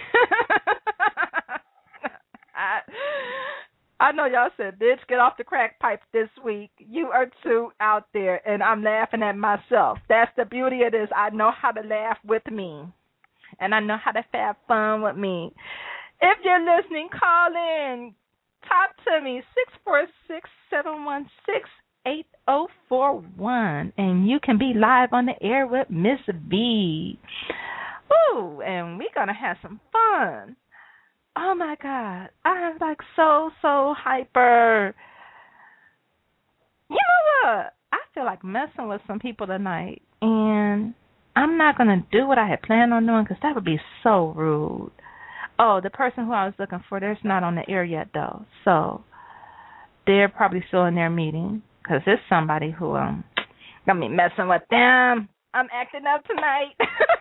I, I know y'all said, bitch, get off the crack pipe this week. You are too out there, and I'm laughing at myself. That's the beauty of this. I know how to laugh with me, and I know how to have fun with me. If you're listening, call in. Talk to me, six four six, seven one six, eight zero four one, and you can be live on the air with Miss B. Ooh, and we're going to have some fun. Oh, my God. I'm, like, so, so hyper. You know what? I feel like messing with some people tonight, and I'm not going to do what I had planned on doing, because that would be so rude. Oh, the person who I was looking for, they're not on the air yet, though. So they're probably still in their meeting, because it's somebody who um gonna be messing with them. I'm acting up tonight.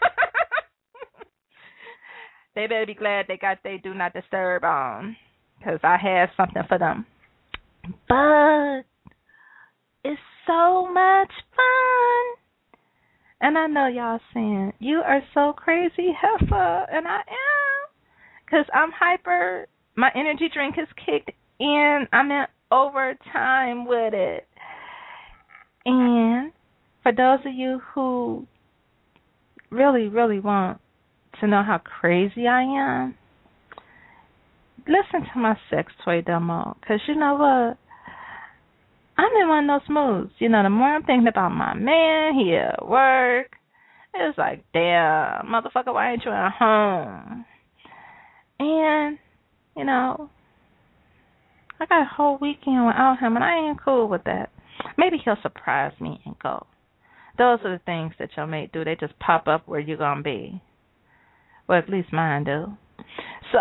They better be glad they got they do not disturb on, because I have something for them. But it's so much fun. And I know y'all saying, you are so crazy, Heifer, and I am. Because I'm hyper, my energy drink has kicked in. I'm in overtime with it. And for those of you who really, really want to know how crazy I am, listen to my sex toy demo. Because you know what? I'm in one of those moods. You know, the more I'm thinking about my man, he at work, it's like, damn, motherfucker, why ain't you at home? And, you know, I got a whole weekend without him, and I ain't cool with that. Maybe he'll surprise me and go. Those are the things that your mate do. They just pop up where you're going to be. Well, at least mine do. So,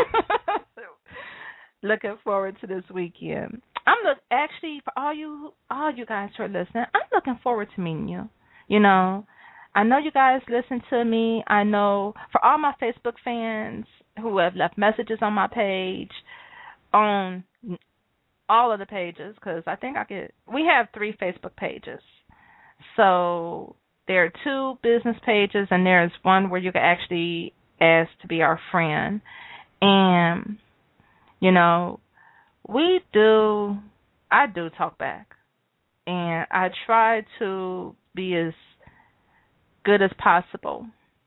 looking forward to this weekend. I'm look actually, for all you all you guys who are listening, I'm looking forward to meeting you. You know, I know you guys listen to me. I know for all my Facebook fans who have left messages on my page, on all of the pages, because I think I could, we have three Facebook pages. So there are two business pages, and there's one where you can actually ask to be our friend. And, you know, we do, I do talk back. and I try to be as good as possible.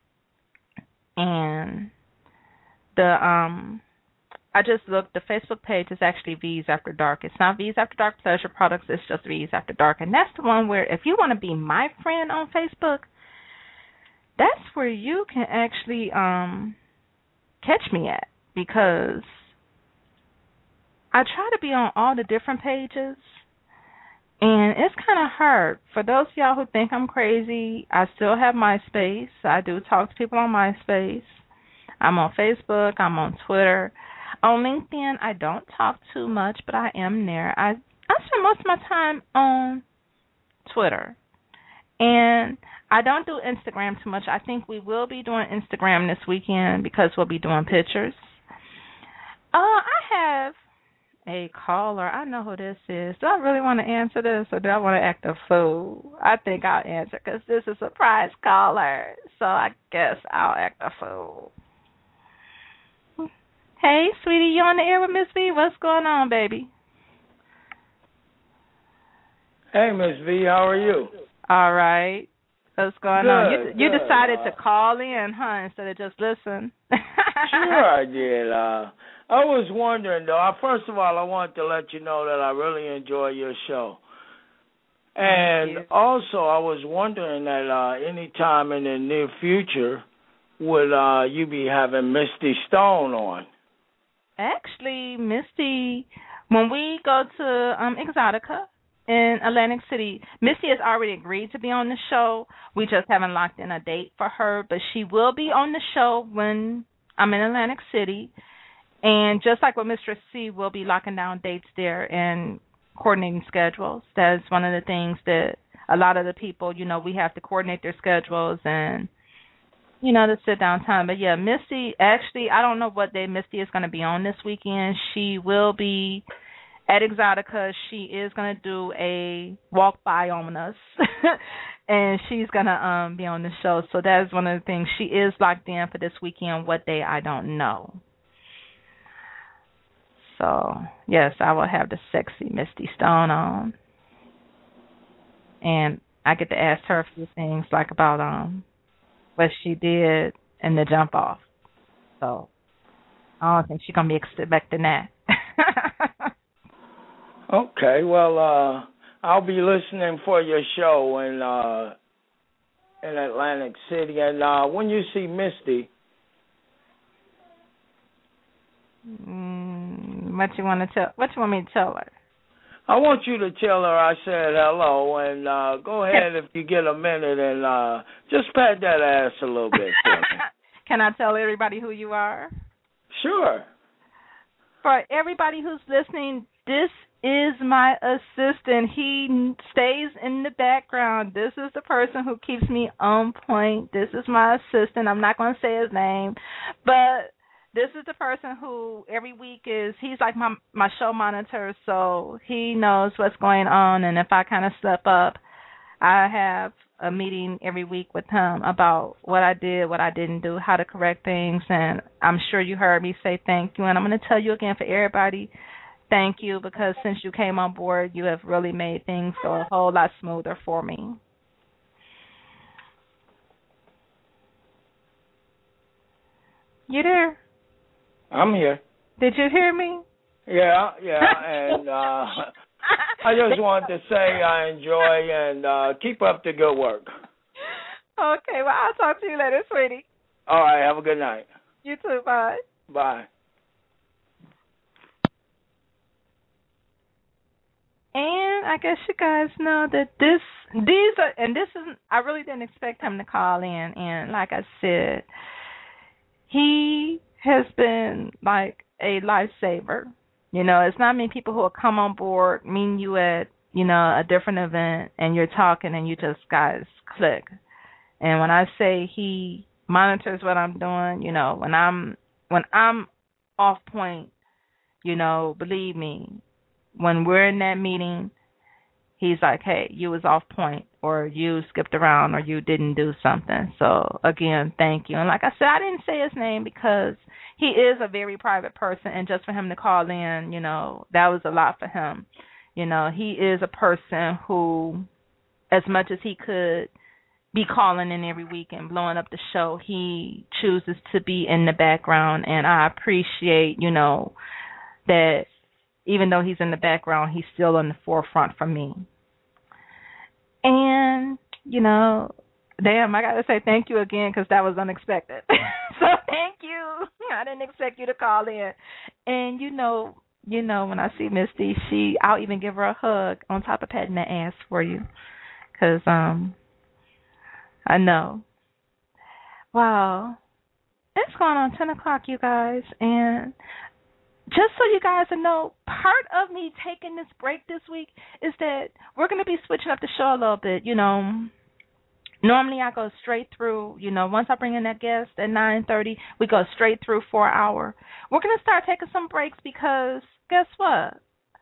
And the um, I just looked. The Facebook page is actually V's After Dark. It's not V's After Dark Pleasure Products. It's just V's After Dark, and that's the one where if you want to be my friend on Facebook, that's where you can actually um catch me at, because I try to be on all the different pages, and it's kind of hard. For those of y'all who think I'm crazy, I still have MySpace. I do talk to people on MySpace. I'm on Facebook. I'm on Twitter. On LinkedIn, I don't talk too much, but I am there. I, I spend most of my time on Twitter. And I don't do Instagram too much. I think we will be doing Instagram this weekend because we'll be doing pictures. Uh, I have a caller. I know who this is. Do I really want to answer this, or do I want to act a fool? I think I'll answer because this is a surprise caller, so I guess I'll act a fool. Hey, sweetie, you on the air with Miss V? What's going on, baby? Hey, Miss V, how are you? All right. What's going good, on? You, you good. decided uh, to call in, huh, instead of just listen? Sure I did. Uh, I was wondering, though. I, first of all, I wanted to let you know that I really enjoy your show. And also, I was wondering that uh, any time in the near future, would uh, you be having Misty Stone on? Actually, Misty, when we go to um, Exotica in Atlantic City, Misty has already agreed to be on the show. We just haven't locked in a date for her, but she will be on the show when I'm in Atlantic City. And just like with Mistress C, we'll be locking down dates there and coordinating schedules. That's one of the things that a lot of the people, you know, we have to coordinate their schedules and, you know, to sit down time. But, yeah, Misty, actually, I don't know what day Misty is going to be on this weekend. She will be at Exotica. She is going to do a walk-by on us, and she's going to um, be on the show. So that is one of the things. She is locked in for this weekend. What day, I don't know. So, yes, I will have the sexy Misty Stone on. And I get to ask her a few things, like about um what she did in the jump off. So I don't think she's going to be expecting that. Okay, well, uh, I'll be listening for your show in, uh, in Atlantic City. And uh, when you see Misty, mm, what you want to tell? What you want me to tell her? I want you to tell her I said hello, and uh, go ahead if you get a minute and uh, just pat that ass a little bit for me. Can I tell everybody who you are? Sure. For everybody who's listening, this is my assistant. He stays in the background. This is the person who keeps me on point. This is my assistant. I'm not going to say his name, but this is the person who every week is, he's like my my show monitor, so he knows what's going on, and if I kind of slip up, I have a meeting every week with him about what I did, what I didn't do, how to correct things, and I'm sure you heard me say thank you, and I'm going to tell you again for everybody, thank you, because since you came on board, you have really made things go a whole lot smoother for me. You there? I'm here. Did you hear me? Yeah, yeah, and uh, I just wanted to say I enjoy and uh, keep up the good work. Okay, well, I'll talk to you later, sweetie. All right, have a good night. You too, bye. Bye. And I guess you guys know that this, these are, and this is, I really didn't expect him to call in, and like I said, he has been like a lifesaver. You know, it's not many people who will come on board, meet you at, you know, a different event, and you're talking and you just guys click. And when I say he monitors what I'm doing, you know, when I'm when I'm off point, you know, believe me, when we're in that meeting, he's like, hey, you was off point, or you skipped around, or you didn't do something. So, again, thank you. And like I said, I didn't say his name because he is a very private person, and just for him to call in, you know, that was a lot for him. You know, he is a person who, as much as he could be calling in every week and blowing up the show, he chooses to be in the background, and I appreciate, you know, that even though he's in the background, he's still on the forefront for me. And, you know, damn, I got to say thank you again because that was unexpected. So thank you. I didn't expect you to call in. And, you know, you know, when I see Misty, she, I'll even give her a hug on top of patting that ass for you because um, I know. Wow. It's going on ten o'clock, you guys. And just so you guys know, part of me taking this break this week is that we're going to be switching up the show a little bit. You know, normally I go straight through, you know, once I bring in that guest at nine thirty, we go straight through for an hour. We're going to start taking some breaks because guess what?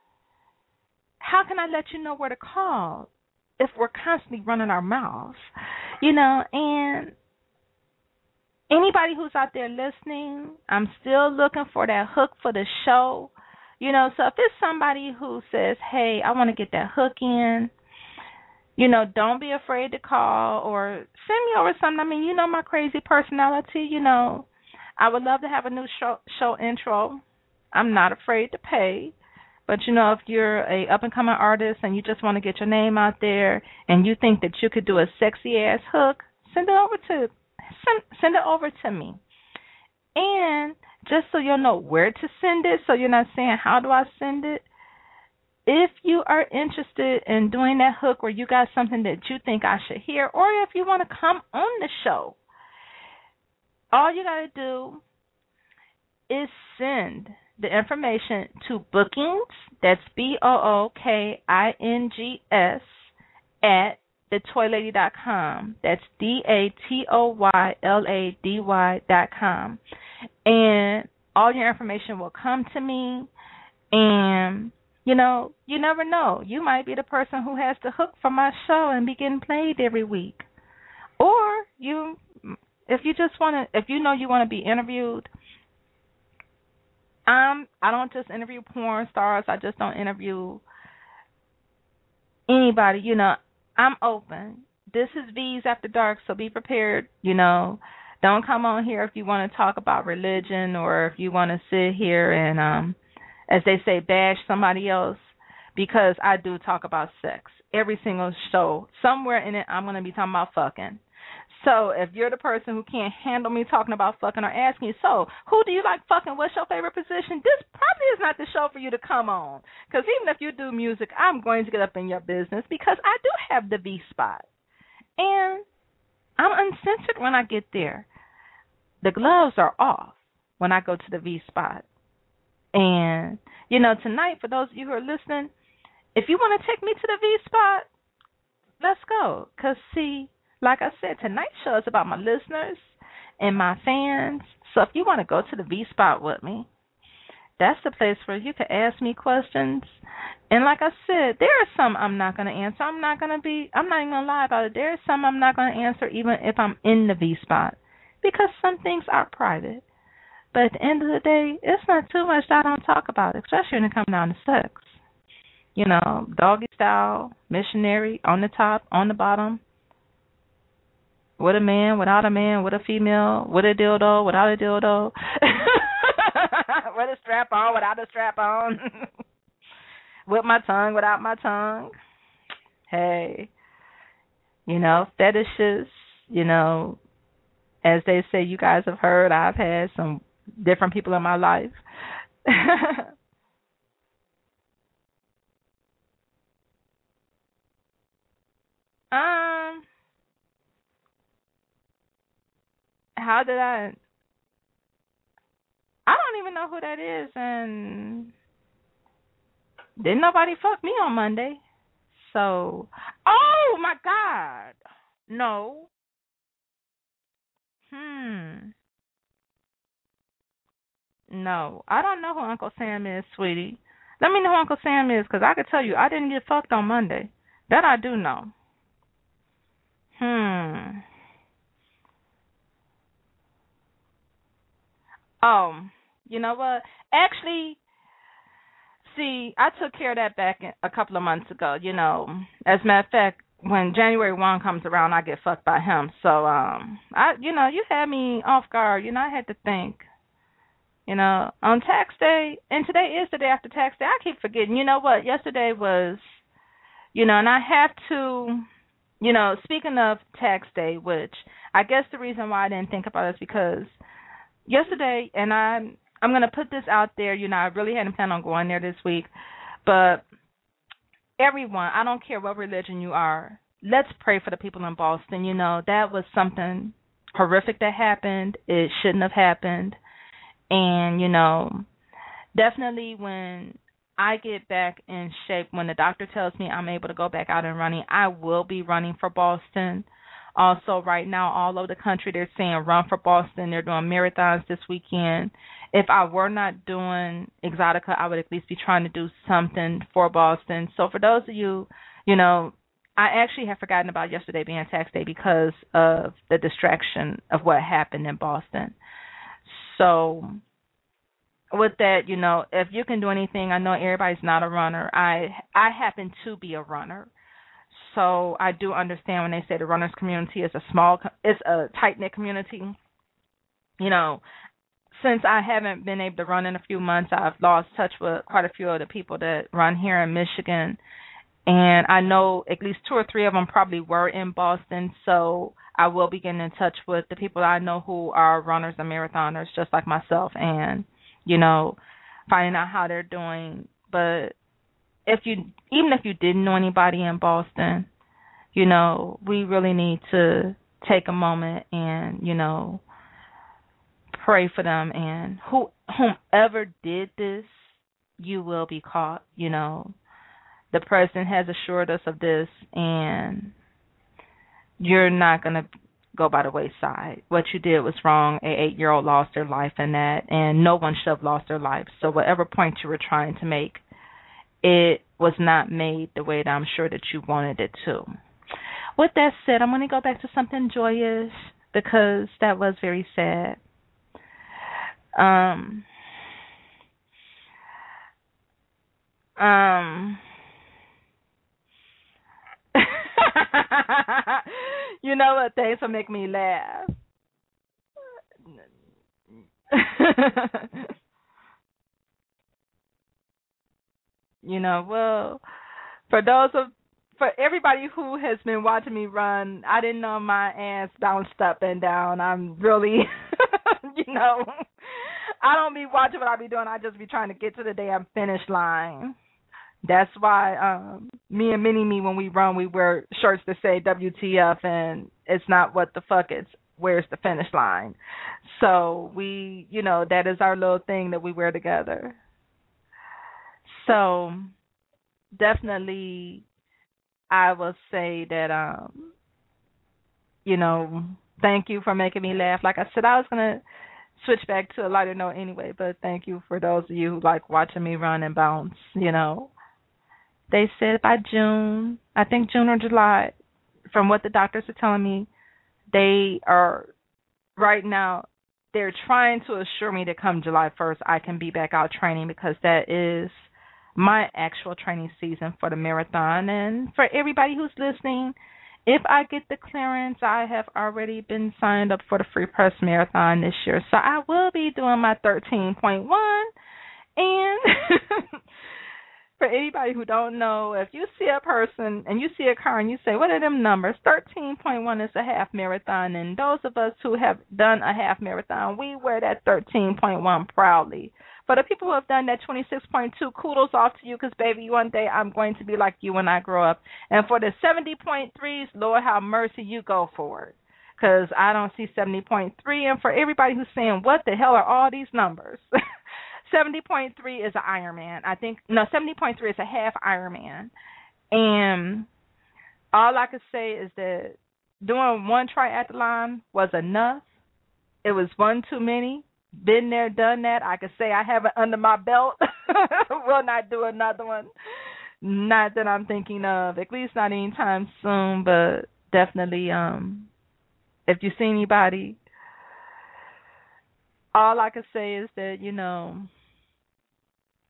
How can I let you know where to call if we're constantly running our mouths? You know, and anybody who's out there listening, I'm still looking for that hook for the show. You know, so if it's somebody who says, hey, I want to get that hook in, you know, don't be afraid to call or send me over something. I mean, you know my crazy personality, you know. I would love to have a new show, show intro. I'm not afraid to pay. But, you know, if you're a up-and-coming artist and you just want to get your name out there and you think that you could do a sexy-ass hook, send it over to Send, send it over to me. And just so you'll know where to send it, so you're not saying, how do I send it? If you are interested in doing that hook or you got something that you think I should hear, or if you want to come on the show, all you got to do is send the information to bookings, that's B O O K I N G S, at the toy lady dot com. That's D A T O Y L A D Y dot com. And all your information will come to me. And, you know, you never know. You might be the person who has the hook for my show and be getting played every week. Or you, if you just want to, if you know you want to be interviewed, um, I don't just interview porn stars. I just don't interview anybody, you know. I'm open. This is V's After Dark, so be prepared, you know. Don't come on here if you want to talk about religion or if you want to sit here and, um, as they say, bash somebody else, because I do talk about sex. Every single show, somewhere in it, I'm going to be talking about fucking. So if you're the person who can't handle me talking about fucking or asking you, so who do you like fucking? What's your favorite position? This probably is not the show for you to come on. Because even if you do music, I'm going to get up in your business because I do have the V spot. And I'm uncensored when I get there. The gloves are off when I go to the V spot. And, you know, tonight, for those of you who are listening, if you want to take me to the V spot, let's go. Because, see, like I said, tonight's show is about my listeners and my fans. So if you want to go to the V spot with me, that's the place where you can ask me questions. And like I said, there are some I'm not going to answer. I'm not going to be, I'm not even going to lie about it. There are some I'm not going to answer even if I'm in the V spot because some things are private. But at the end of the day, it's not too much that I don't talk about, especially when it comes down to sex. You know, doggy style, missionary, on the top, on the bottom. With a man, without a man, with a female, with a dildo, without a dildo, with a strap on, without a strap on, with my tongue, without my tongue. Hey, you know, fetishes, you know, as they say, you guys have heard, I've had some different people in my life. um... How did I? I don't even know who that is, and didn't nobody fuck me on Monday. So, oh my God, no. Hmm. No, I don't know who Uncle Sam is, sweetie. Let me know who Uncle Sam is, because I can tell you I didn't get fucked on Monday. That I do know. Hmm. Oh, you know what? Actually, see, I took care of that back a couple of months ago. You know, as a matter of fact, when January first comes around, I get fucked by him. So, um, I, you know, you had me off guard. You know, I had to think. You know, on tax day, and today is the day after tax day. I keep forgetting. You know what? Yesterday was, you know, and I have to, you know, speaking of tax day, which I guess the reason why I didn't think about it is because yesterday, and I'm, I'm going to put this out there, you know, I really hadn't planned on going there this week, but everyone, I don't care what religion you are, let's pray for the people in Boston. You know, that was something horrific that happened. It shouldn't have happened. And, you know, definitely when I get back in shape, when the doctor tells me I'm able to go back out and running, I will be running for Boston. Also, right now, all over the country, they're saying run for Boston. They're doing marathons this weekend. If I were not doing Exotica, I would at least be trying to do something for Boston. So for those of you, you know, I actually have forgotten about yesterday being tax day because of the distraction of what happened in Boston. So with that, you know, if you can do anything, I know everybody's not a runner. I I happen to be a runner. So I do understand when they say the runners community is a small, it's a tight-knit community. You know, since I haven't been able to run in a few months, I've lost touch with quite a few of the people that run here in Michigan. And I know at least two or three of them probably were in Boston, so I will be getting in touch with the people I know who are runners and marathoners just like myself and, you know, finding out how they're doing. But if you, even if you didn't know anybody in Boston, you know, we really need to take a moment and, you know, pray for them. And who, whomever did this, you will be caught, you know. The president has assured us of this, and you're not going to go by the wayside. What you did was wrong. An eight-year-old lost their life in that, and no one should have lost their life. So whatever point you were trying to make, it was not made the way that I'm sure that you wanted it to. With that said, I'm going to go back to something joyous because that was very sad. Um, um, you know what? Things will make me laugh. You know, well, for those of, for everybody who has been watching me run, I didn't know my ass bounced up and down. I'm really, you know, I don't be watching what I be doing. I just be trying to get to the damn finish line. That's why um, me and Mini-Me, when we run, we wear shirts that say W T F, and it's not what the fuck, it's where's the finish line. So we, you know, that is our little thing that we wear together. So definitely I will say that, um, you know, thank you for making me laugh. Like I said, I was going to switch back to a lighter note anyway, but thank you for those of you who like watching me run and bounce, you know. They said by June, I think June or July, from what the doctors are telling me, they are, right now, they're trying to assure me that come July first, I can be back out training because that is my actual training season for the marathon. And for everybody who's listening, if I get the clearance, I have already been signed up for the Free Press Marathon this year. So I will be doing my thirteen point one. And for anybody who don't know, if you see a person and you see a car and you say, what are them numbers? thirteen point one is a half marathon. And those of us who have done a half marathon, we wear that thirteen point one proudly. For the people who have done that twenty-six point two, kudos off to you because, baby, one day I'm going to be like you when I grow up. And for the seventy point threes, Lord have mercy, you go for it because I don't see seventy point three. And for everybody who's saying, what the hell are all these numbers? seventy point three is an Ironman. I think, no, seventy point three is a half Ironman. And all I could say is that doing one triathlon was enough. It was one too many. Been there, done that. I could say I have it under my belt. Will not do another one. Not that I'm thinking of, at least not anytime soon, but definitely um, if you see anybody, all I could say is that, you know,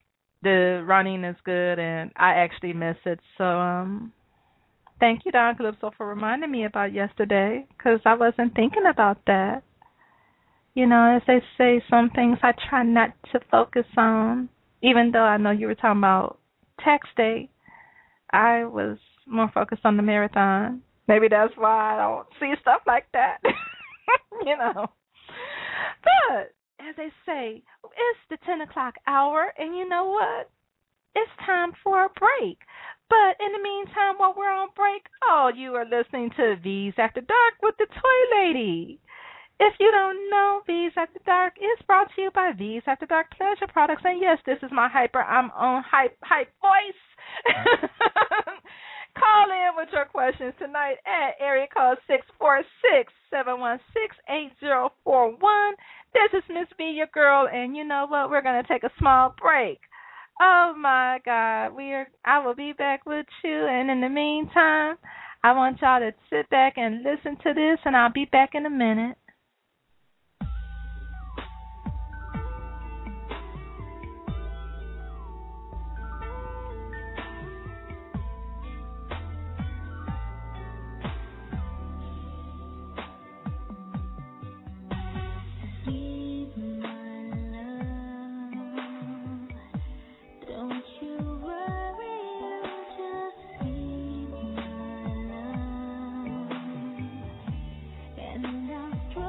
the running is good, and I actually miss it. So um, thank you, Don Calypso, for reminding me about yesterday, because I wasn't thinking about that. You know, as they say, some things I try not to focus on, even though I know you were talking about tax day. I was more focused on the marathon. Maybe that's why I don't see stuff like that. You know. But, as they say, it's the ten o'clock hour, and you know what? It's time for a break. But in the meantime, while we're on break, oh, you are listening to V's After Dark with the Toy Lady. If you don't know, V's After Dark is brought to you by V's After Dark Pleasure Products. And yes, this is my hyper, I'm on hype, hype voice. Call in with your questions tonight at area code six four six, seven one six, eight zero four one. This is Miss V, your girl, and you know what? We're going to take a small break. Oh, my God. We are. I will be back with you, and in the meantime, I want y'all to sit back and listen to this, and I'll be back in a minute. And I'm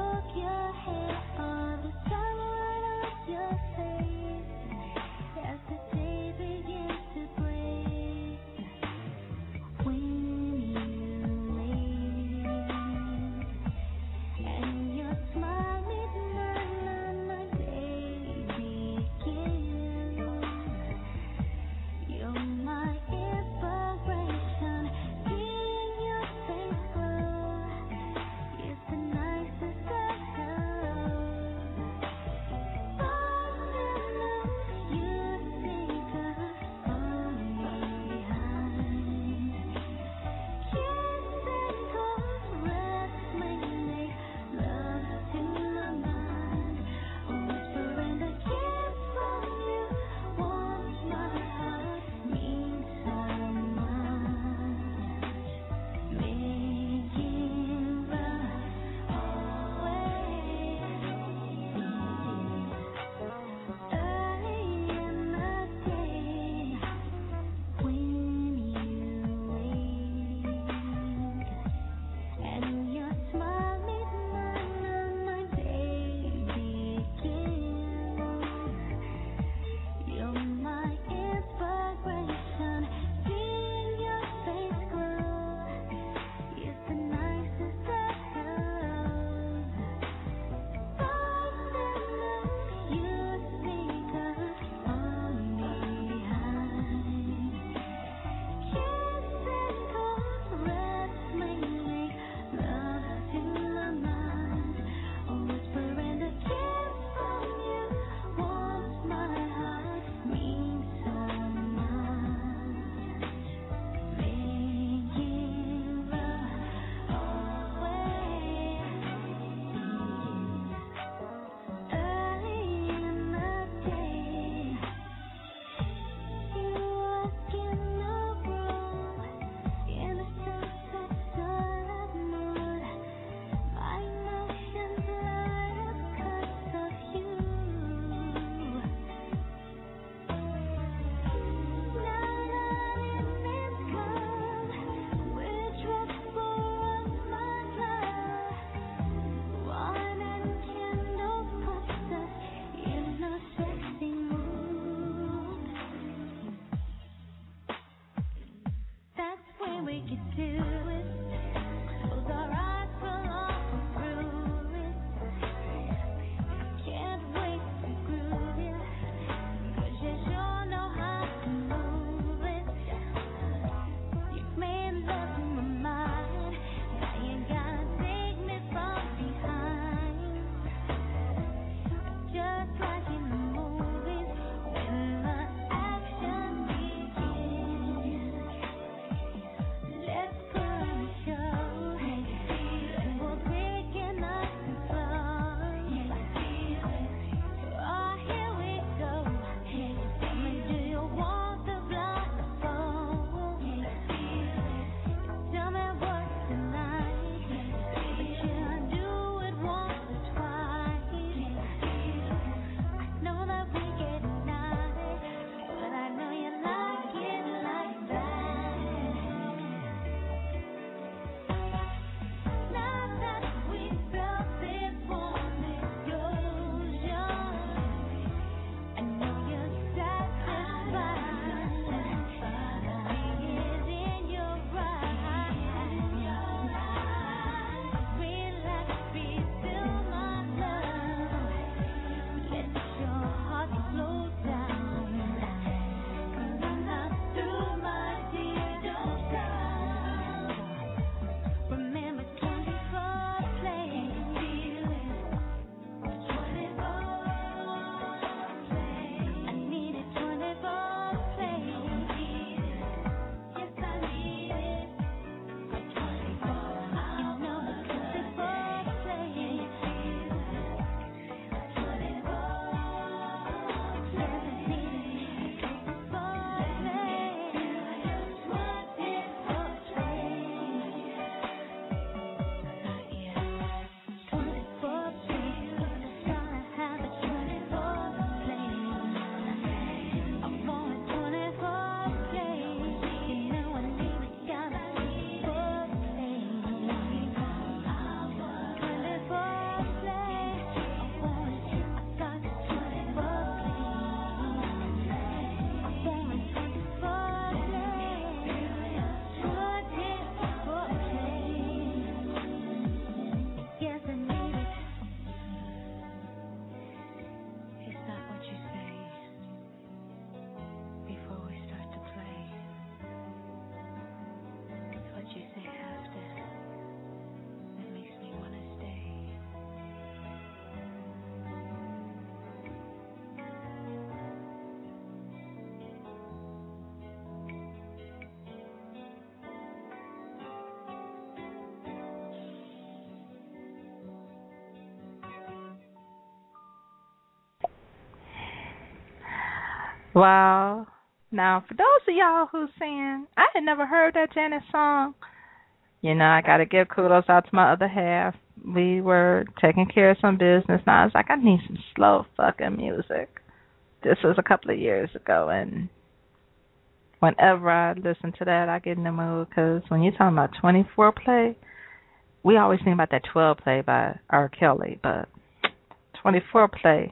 Wow. Now, for those of y'all who's saying, I had never heard that Janet song, you know, I got to give kudos out to my other half. We were taking care of some business, and I was like, I need some slow fucking music. This was a couple of years ago, and whenever I listen to that, I get in the mood, because when you're talking about twenty-four play, we always think about that twelve play by R. Kelly, but twenty-four play,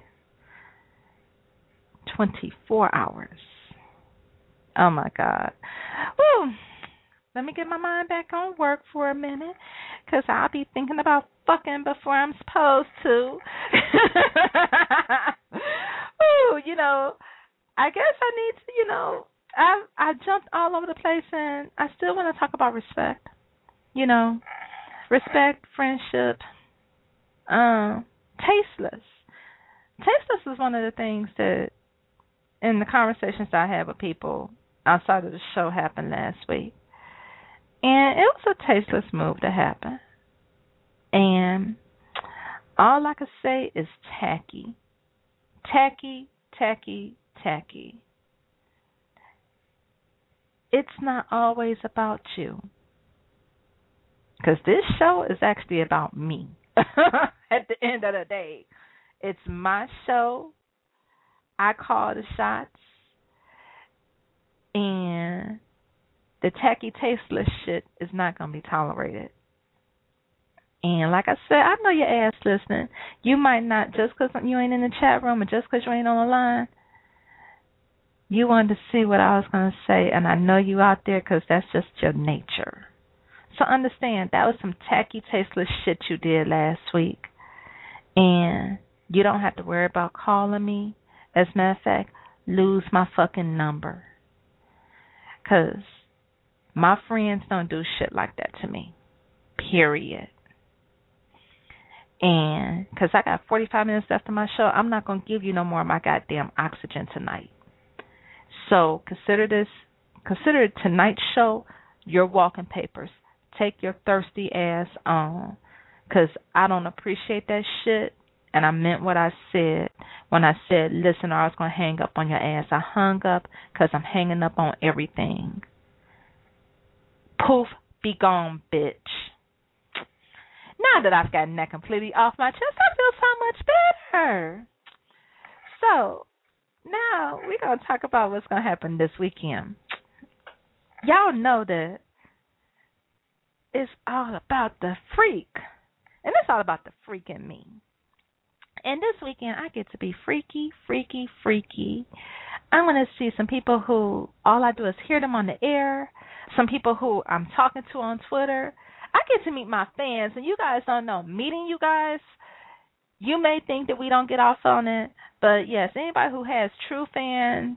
twenty-four hours. Oh, my God. Woo. Let me get my mind back on work for a minute, because I'll be thinking about fucking before I'm supposed to. Ooh, you know, I guess I need to, you know, I I jumped all over the place, and I still want to talk about respect. You know, respect, friendship, um, tasteless. Tasteless is one of the things that, in the conversations I had with people outside of the show, happened last week. And it was a tasteless move to happen. And all I could say is tacky. Tacky, tacky, tacky. It's not always about you. Because this show is actually about me. At the end of the day, it's my show. I call the shots. And the tacky, tasteless shit is not going to be tolerated. And like I said, I know your ass listening. You might not, just because you ain't in the chat room or just because you ain't on the line, you wanted to see what I was going to say. And I know you out there because that's just your nature. So understand, that was some tacky, tasteless shit you did last week. And you don't have to worry about calling me. As a matter of fact, lose my fucking number. Because my friends don't do shit like that to me. Period. And because I got forty-five minutes left of my show, I'm not going to give you no more of my goddamn oxygen tonight. So consider this, consider tonight's show your walking papers. Take your thirsty ass on. Because I don't appreciate that shit. And I meant what I said when I said, listen, or I was going to hang up on your ass. I hung up because I'm hanging up on everything. Poof, be gone, bitch. Now that I've gotten that completely off my chest, I feel so much better. So, now we're going to talk about what's going to happen this weekend. Y'all know that it's all about the freak. And it's all about the freak in me. And this weekend, I get to be freaky, freaky, freaky. I'm going to see some people who all I do is hear them on the air, some people who I'm talking to on Twitter. I get to meet my fans, and you guys don't know. Meeting you guys, you may think that we don't get off on it, but yes, anybody who has true fans,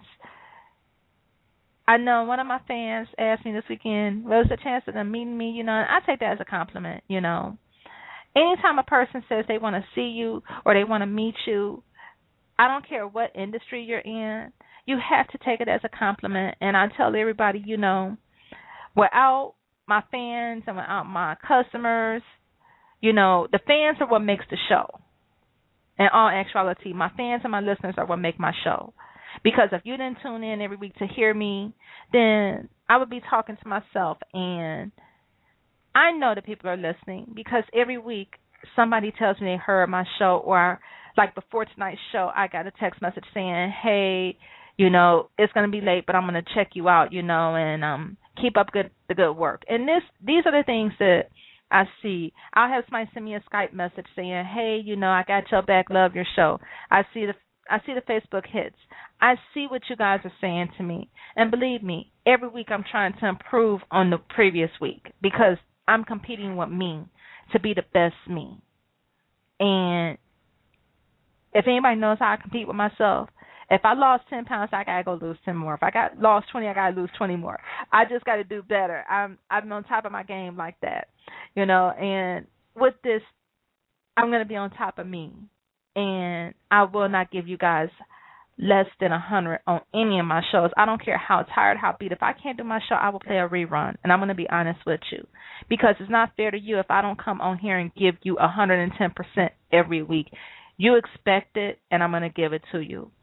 I know one of my fans asked me this weekend, what was the chance of them meeting me, you know, and I take that as a compliment, you know. Anytime a person says they want to see you or they want to meet you, I don't care what industry you're in, you have to take it as a compliment. And I tell everybody, you know, without my fans and without my customers, you know, the fans are what makes the show. In all actuality, my fans and my listeners are what make my show. Because if you didn't tune in every week to hear me, then I would be talking to myself, and I know that people are listening because every week somebody tells me they heard my show, or like before tonight's show, I got a text message saying, hey, you know, it's going to be late, but I'm going to check you out, you know, and um, keep up good the good work. And this, these are the things that I see. I'll have somebody send me a Skype message saying, hey, you know, I got your back, love your show. I see the I see the Facebook hits. I see what you guys are saying to me. And believe me, every week I'm trying to improve on the previous week because I'm competing with me to be the best me. And if anybody knows how I compete with myself, if I lost ten pounds, I got to go lose ten more. If I got lost twenty, I got to lose twenty more. I just got to do better. I'm I'm on top of my game like that, you know. And with this, I'm going to be on top of me. And I will not give you guys less than one hundred on any of my shows. I don't care how tired, how beat. If I can't do my show, I will play a rerun. And I'm going to be honest with you. Because it's not fair to you if I don't come on here and give you one hundred ten percent every week. You expect it, and I'm going to give it to you.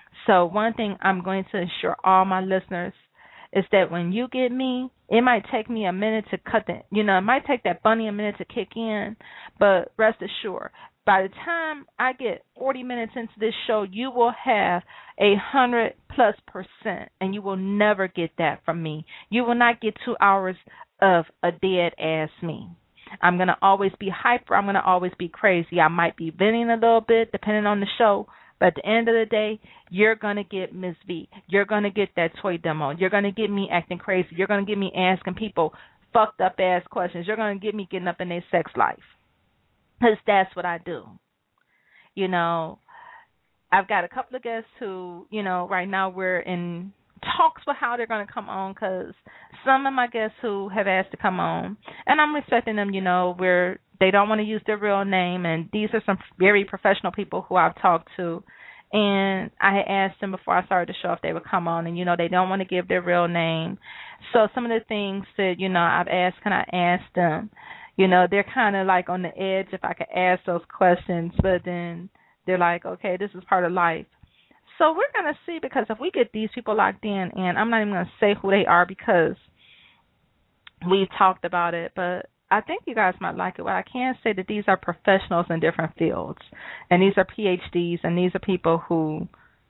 So one thing I'm going to assure all my listeners is that when you get me, it might take me a minute to cut the, you know, it might take that bunny a minute to kick in, but rest assured, by the time I get forty minutes into this show, you will have a hundred plus percent, and you will never get that from me. You will not get two hours of a dead ass me. I'm going to always be hyper. I'm going to always be crazy. I might be venting a little bit depending on the show, but at the end of the day, you're going to get Miss V. You're going to get that toy demo. You're going to get me acting crazy. You're going to get me asking people fucked up ass questions. You're going to get me getting up in their sex life. Because that's what I do. You know, I've got a couple of guests who, you know, right now we're in talks with how they're going to come on, because some of my guests who have asked to come on, and I'm respecting them, you know, where they don't want to use their real name, and these are some very professional people who I've talked to, and I had asked them before I started the show if they would come on, and, you know, they don't want to give their real name. So some of the things that, you know, I've asked, can I ask them? You know, they're kind of like on the edge if I could ask those questions, but then they're like, okay, this is part of life. So we're going to see, because if we get these people locked in, and I'm not even going to say who they are because we've talked about it, but I think you guys might like it. Well, I can say that these are professionals in different fields, and these are P H Ds, and these are people who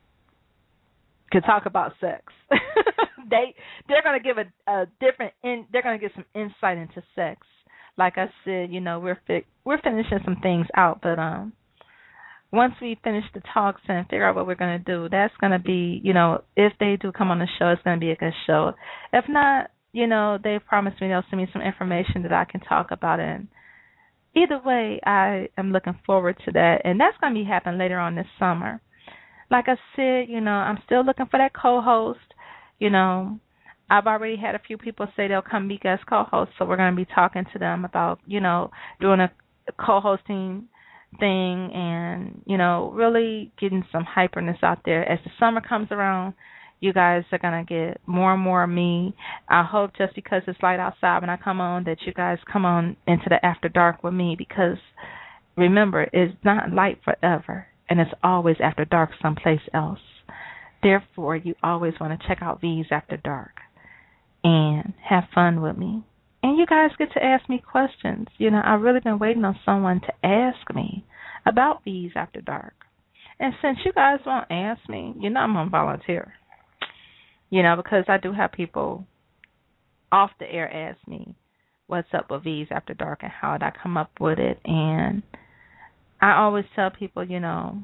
can talk about sex. they they're going to give a, a different in, they're going to get some insight into sex. Like I said, you know, we're fi- we're finishing some things out, but um, once we finish the talks and figure out what we're going to do, that's going to be, you know, if they do come on the show, it's going to be a good show. If not, you know, they've promised me they'll send me some information that I can talk about. And either way, I am looking forward to that, and that's going to be happening later on this summer. Like I said, you know, I'm still looking for that co-host. You know, I've already had a few people say they'll come be guest co-hosts, so we're going to be talking to them about, you know, doing a co-hosting thing and, you know, really getting some hyperness out there. As the summer comes around, you guys are going to get more and more of me. I hope just because it's light outside when I come on that you guys come on into the After Dark with me, because remember, it's not light forever, and it's always after dark someplace else. Therefore, you always want to check out V's After Dark and have fun with me. And you guys get to ask me questions. You know, I've really been waiting on someone to ask me about V's After Dark. And since you guys won't ask me, you know I'm going to volunteer. You know, because I do have people off the air ask me what's up with V's After Dark and how did I come up with it. And I always tell people, you know,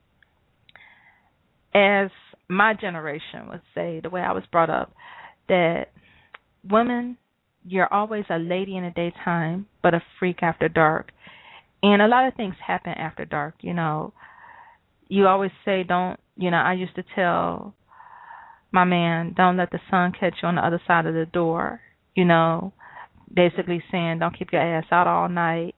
as my generation would say, the way I was brought up, that women, you're always a lady in the daytime, but a freak after dark. And a lot of things happen after dark, you know. You always say don't, you know, I used to tell my man, don't let the sun catch you on the other side of the door, you know, basically saying don't keep your ass out all night.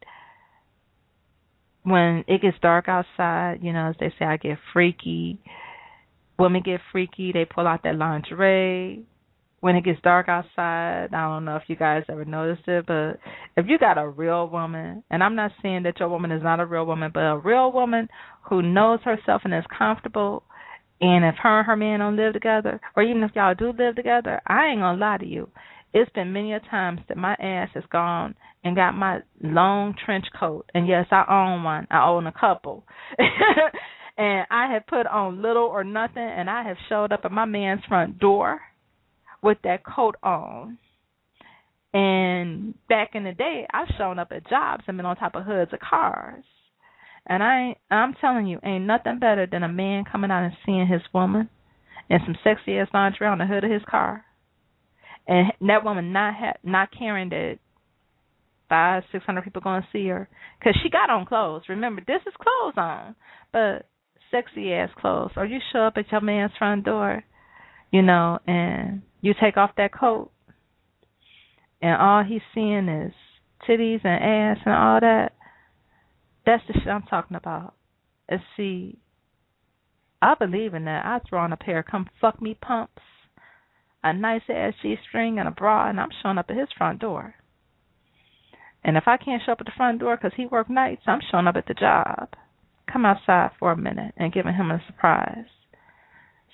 When it gets dark outside, you know, as they say, I get freaky. Women get freaky, they pull out that lingerie. When it gets dark outside, I don't know if you guys ever noticed it, but if you got a real woman, and I'm not saying that your woman is not a real woman, but a real woman who knows herself and is comfortable, and if her and her man don't live together, or even if y'all do live together, I ain't going to lie to you. It's been many a times that my ass has gone and got my long trench coat, and yes, I own one. I own a couple. And I have put on little or nothing, and I have showed up at my man's front door with that coat on. And back in the day, I've shown up at jobs and been on top of hoods of cars. And I, I'm telling you, ain't nothing better than a man coming out and seeing his woman and some sexy-ass lingerie on the hood of his car. And that woman not ha- not caring that five, six hundred people going to see her. Because she got on clothes. Remember, this is clothes on. But sexy-ass clothes. Or you show up at your man's front door, you know, and you take off that coat, and all he's seeing is titties and ass and all that. That's the shit I'm talking about. And see, I believe in that. I throw on a pair of come fuck me pumps, a nice ass G-string, and a bra, and I'm showing up at his front door. And if I can't show up at the front door because he work nights, I'm showing up at the job. Come outside for a minute and giving him a surprise.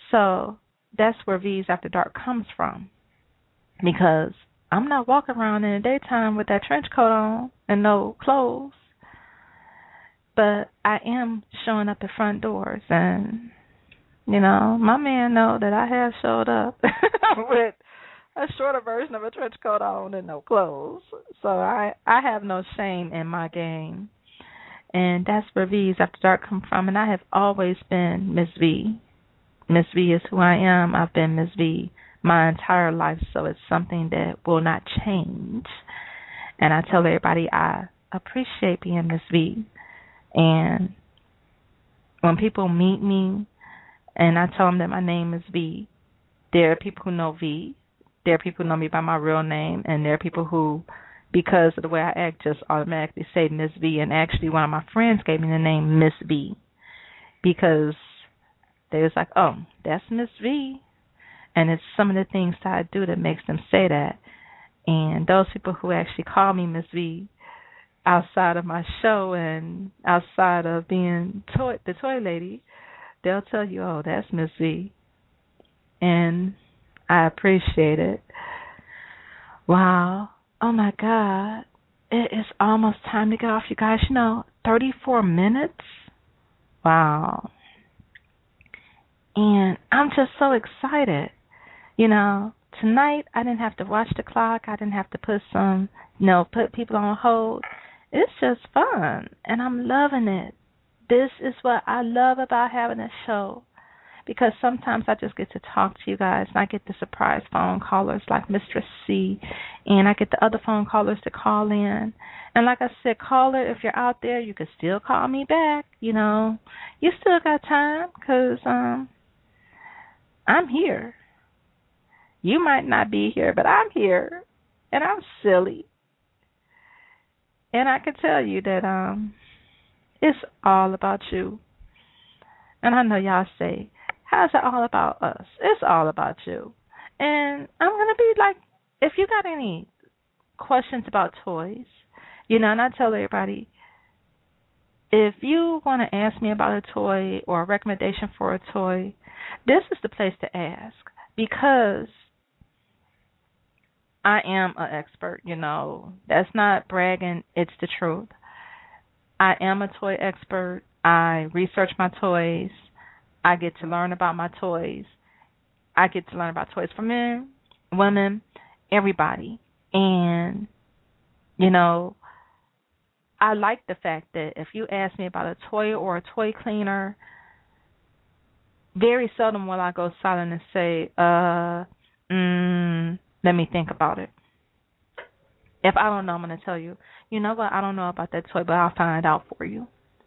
So that's where V's After Dark comes from. Because I'm not walking around in the daytime with that trench coat on and no clothes. But I am showing up at front doors, and, you know, my man know that I have showed up with a shorter version of a trench coat on and no clothes. So I, I have no shame in my game. And that's where V's After Dark come from. And I have always been Miss V. Miss V is who I am. I've been Miss V my entire life, so it's something that will not change. And I tell everybody I appreciate being Miss V. And when people meet me and I tell them that my name is V, there are people who know V. There are people who know me by my real name, and there are people who, because of the way I act, just automatically say Miss V. And actually, one of my friends gave me the name Miss V because they was like, oh, that's Miss V. And it's some of the things that I do that makes them say that. And those people who actually call me Miss V outside of my show and outside of being toy, the toy lady, they'll tell you, oh, that's Miss V. And I appreciate it. Wow. Oh, my God. It is almost time to get off, you guys. You know, thirty-four minutes? Wow. And I'm just so excited. You know, tonight I didn't have to watch the clock. I didn't have to put some, you know, put people on hold. It's just fun, and I'm loving it. This is what I love about having a show, because sometimes I just get to talk to you guys, and I get the surprise phone callers like Mistress C, and I get the other phone callers to call in. And like I said, caller, if you're out there, you can still call me back. You know, you still got time, because um, I'm here. You might not be here, but I'm here, and I'm silly. And I can tell you that um, it's all about you. And I know y'all say, how's it all about us? It's all about you. And I'm going to be like, if you got any questions about toys, you know, and I tell everybody, if you want to ask me about a toy or a recommendation for a toy, this is the place to ask, because I am an expert, you know. That's not bragging, it's the truth. I am a toy expert. I research my toys. I get to learn about my toys. I get to learn about toys for men, women, everybody. And, you know, I like the fact that if you ask me about a toy or a toy cleaner, very seldom will I go silent and say, uh, mm, let me think about it. If I don't know, I'm going to tell you, you know what, I don't know about that toy, but I'll find out for you.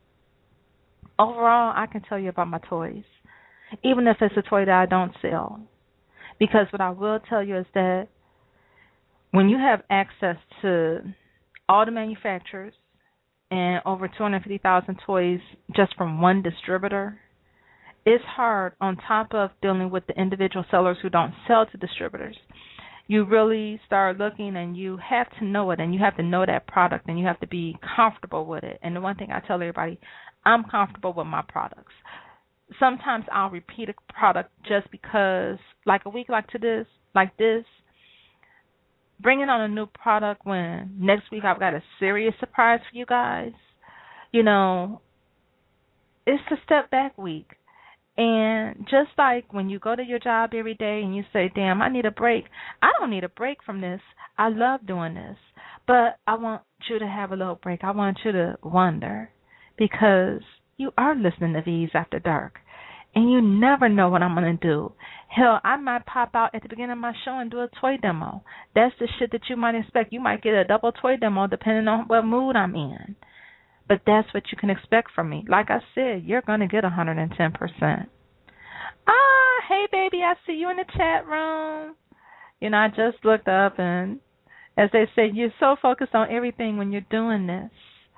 Overall, I can tell you about my toys, even if it's a toy that I don't sell. Because what I will tell you is that when you have access to all the manufacturers and over two hundred fifty thousand toys just from one distributor, it's hard on top of dealing with the individual sellers who don't sell to distributors. You really start looking, and you have to know it, and you have to know that product, and you have to be comfortable with it. And the one thing I tell everybody, I'm comfortable with my products. Sometimes I'll repeat a product just because, like a week like to this, like this, bringing on a new product when next week I've got a serious surprise for you guys, you know, it's a step back week. And just like when you go to your job every day and you say, damn, I need a break, I don't need a break from this. I love doing this. But I want you to have a little break. I want you to wonder, because you are listening to V's After Dark. And you never know what I'm going to do. Hell, I might pop out at the beginning of my show and do a toy demo. That's the shit that you might expect. You might get a double toy demo depending on what mood I'm in. But that's what you can expect from me. Like I said, you're going to get one hundred ten percent. Ah, hey, baby, I see you in the chat room. You know, I just looked up, and as they say, you're so focused on everything when you're doing this.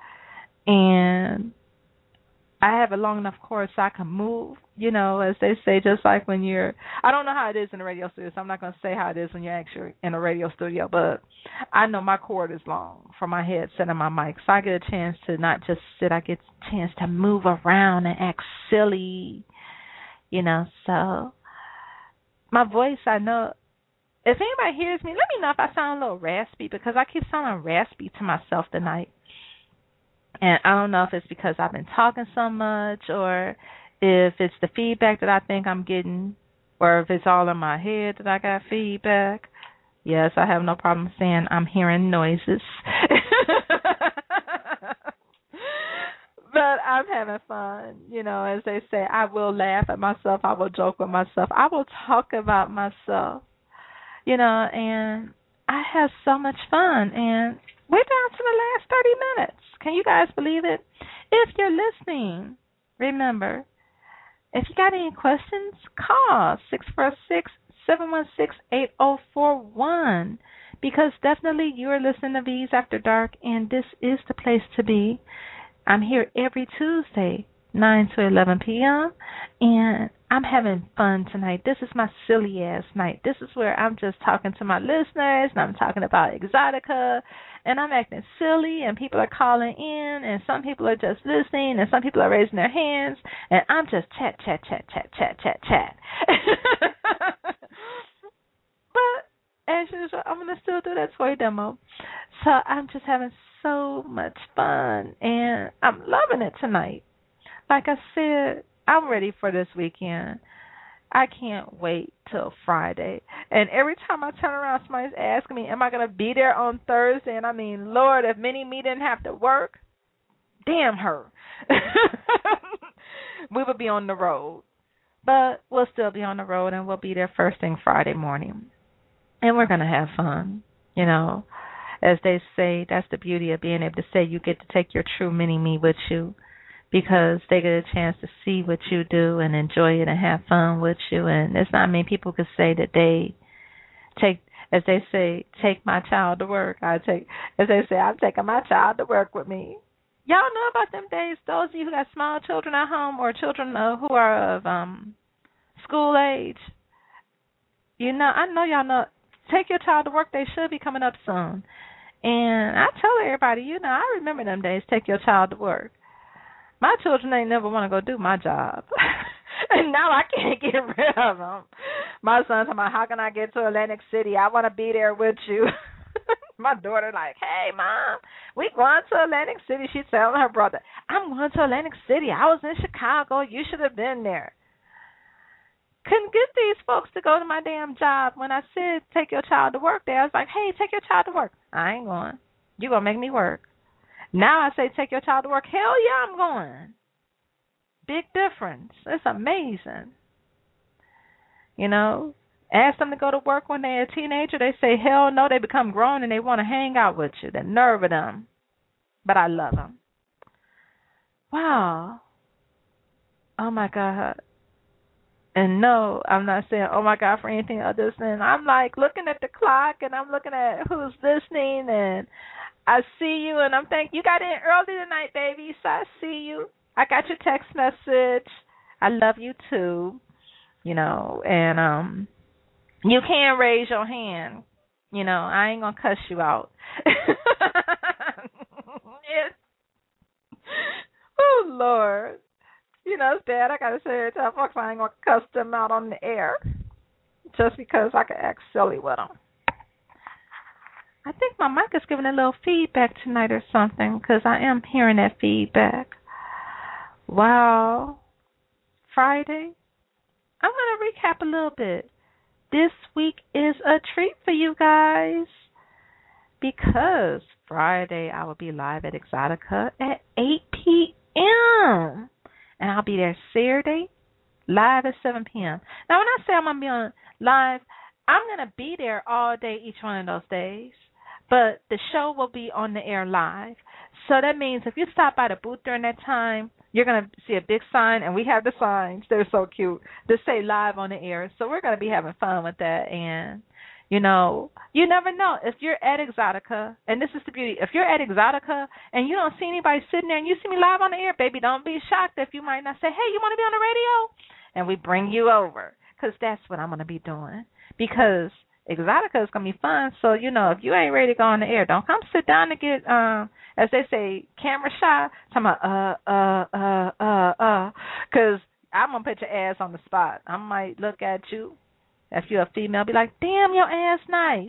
And I have a long enough cord so I can move, you know, as they say, just like when you're, I don't know how it is in a radio studio, so I'm not going to say how it is when you're actually in a radio studio, but I know my cord is long for my headset and my mic, so I get a chance to not just sit, I get a chance to move around and act silly, you know, so my voice, I know, if anybody hears me, let me know if I sound a little raspy because I keep sounding raspy to myself tonight. And I don't know if it's because I've been talking so much or if it's the feedback that I think I'm getting or if it's all in my head that I got feedback. Yes, I have no problem saying I'm hearing noises. But I'm having fun. You know, as they say, I will laugh at myself. I will joke with myself. I will talk about myself. You know, and I have so much fun. And we're down to the last thirty minutes. Can you guys believe it? If you're listening, remember, if you got any questions, call six four six, seven one six, eight zero four one because definitely you are listening to V's After Dark, and this is the place to be. I'm here every Tuesday, nine to eleven p.m., and I'm having fun tonight. This is my silly-ass night. This is where I'm just talking to my listeners, and I'm talking about Exotica, and I'm acting silly, and people are calling in, and some people are just listening, and some people are raising their hands, and I'm just chat, chat, chat, chat, chat, chat, chat. But as usual, I'm going to still do that toy demo. So I'm just having so much fun, and I'm loving it tonight. Like I said, I'm ready for this weekend. I can't wait till Friday. And every time I turn around, somebody's asking me, am I going to be there on Thursday? And I mean, Lord, if Mini Me didn't have to work, damn her. We would be on the road. But we'll still be on the road, and we'll be there first thing Friday morning. And we're going to have fun, you know. As they say, that's the beauty of being able to say you get to take your true mini-me with you because they get a chance to see what you do and enjoy it and have fun with you. And there's not many people could say that they take, as they say, take my child to work. I take, as they say, I'm taking my child to work with me. Y'all know about them days, those of you who got small children at home or children uh, who are of um, school age. You know, I know y'all know, take your child to work. They should be coming up soon. And I tell everybody, you know, I remember them days, take your child to work. My children ain't never want to go do my job. And now I can't get rid of them. My son's talking about, how can I get to Atlantic City? I want to be there with you. My daughter like, hey, Mom, we going to Atlantic City. She's telling her brother, I'm going to Atlantic City. I was in Chicago. You should have been there. Couldn't get these folks to go to my damn job. When I said take your child to work there, I was like, hey, take your child to work. I ain't going. You're going to make me work. Now I say take your child to work. Hell yeah, I'm going. Big difference. It's amazing. You know, ask them to go to work when they're a teenager. They say, hell no, they become grown and they want to hang out with you. The nerve of them. But I love them. Wow. Oh, my God. And no, I'm not saying, oh, my God, for anything other than I'm, like, looking at the clock and I'm looking at who's listening and I see you and I'm thinking, you got in early tonight, baby, so I see you. I got your text message. I love you, too, you know, and um, you can raise your hand. You know, I ain't going to cuss you out. Oh, Lord. You know, it's bad. I got to say every time folks I ain't going to cuss them out on the air just because I can act silly with them. I think my mic is giving a little feedback tonight or something because I am hearing that feedback. Wow. Friday. I'm going to recap a little bit. This week is a treat for you guys because Friday I will be live at Exotica at eight p.m. And I'll be there Saturday, live at seven p.m. Now, when I say I'm going to be on live, I'm going to be there all day each one of those days. But the show will be on the air live. So that means if you stop by the booth during that time, you're going to see a big sign, and we have the signs. They're so cute. They say live on the air. So we're going to be having fun with that. And, you know, you never know. If you're at Exotica, and this is the beauty, if you're at Exotica and you don't see anybody sitting there and you see me live on the air, baby, don't be shocked if you might not say, hey, you want to be on the radio? And we bring you over because that's what I'm going to be doing because Exotica is going to be fun. So, you know, if you ain't ready to go on the air, don't come sit down and get, um, as they say, camera shy. Talking about, uh, uh, uh, uh, uh, because I'm going to put your ass on the spot. I might look at you If you're a female, be like, damn, your ass nice.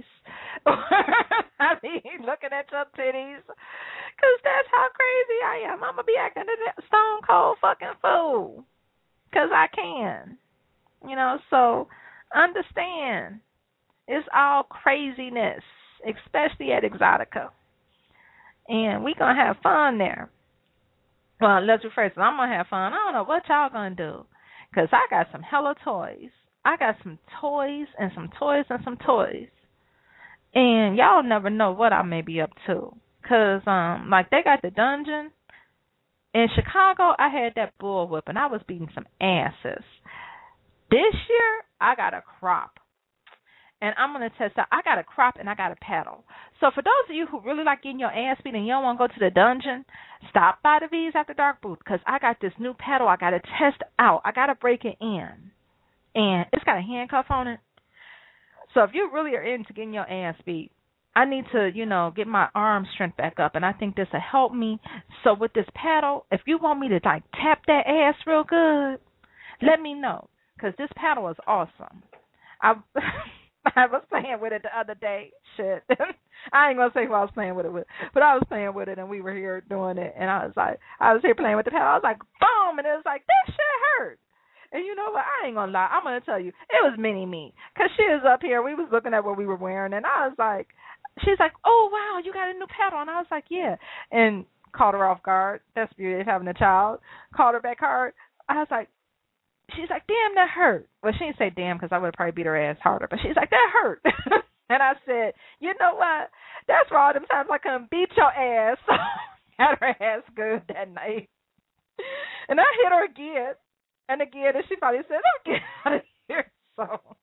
I mean, looking at your titties. Because that's how crazy I am. I'm going to be acting a stone cold fucking fool. Because I can. You know, so understand. It's all craziness, especially at Exotica. And we going to have fun there. Well, let's rephrase it. I'm going to have fun. I don't know what y'all going to do. Because I got some hella toys. I got some toys and some toys and some toys. And y'all never know what I may be up to. Because, um, like, they got the dungeon. In Chicago, I had that bullwhip, and I was beating some asses. This year, I got a crop. And I'm going to test out. I got a crop and I got a paddle. So for those of you who really like getting your ass beat and you don't want to go to the dungeon, stop by the V's After Dark booth because I got this new paddle I got to test out. I got to break it in. And it's got a handcuff on it. So if you really are into getting your ass beat, I need to, you know, get my arm strength back up. And I think this will help me. So with this paddle, if you want me to, like, tap that ass real good, let me know because this paddle is awesome. I... I was playing with it the other day. Shit. I ain't going to say who I was playing with it with, but I was playing with it, and we were here doing it, and I was like, I was here playing with the paddle. I was like, boom, and it was like, this shit hurt. And you know what? I ain't going to lie. I'm going to tell you, it was mini-me, because she was up here. We was looking at what we were wearing, and I was like, she's like, oh, wow, you got a new paddle. And I was like, yeah, and caught her off guard. That's the beauty of having a child. Called her back hard. I was like, she's like, damn, that hurt. Well, she didn't say damn because I would have probably beat her ass harder. But she's like, that hurt. And I said, you know what? That's for all them times I couldn't beat your ass. Had her ass good that night. And I hit her again. And again, and she finally said, oh, get out of here. So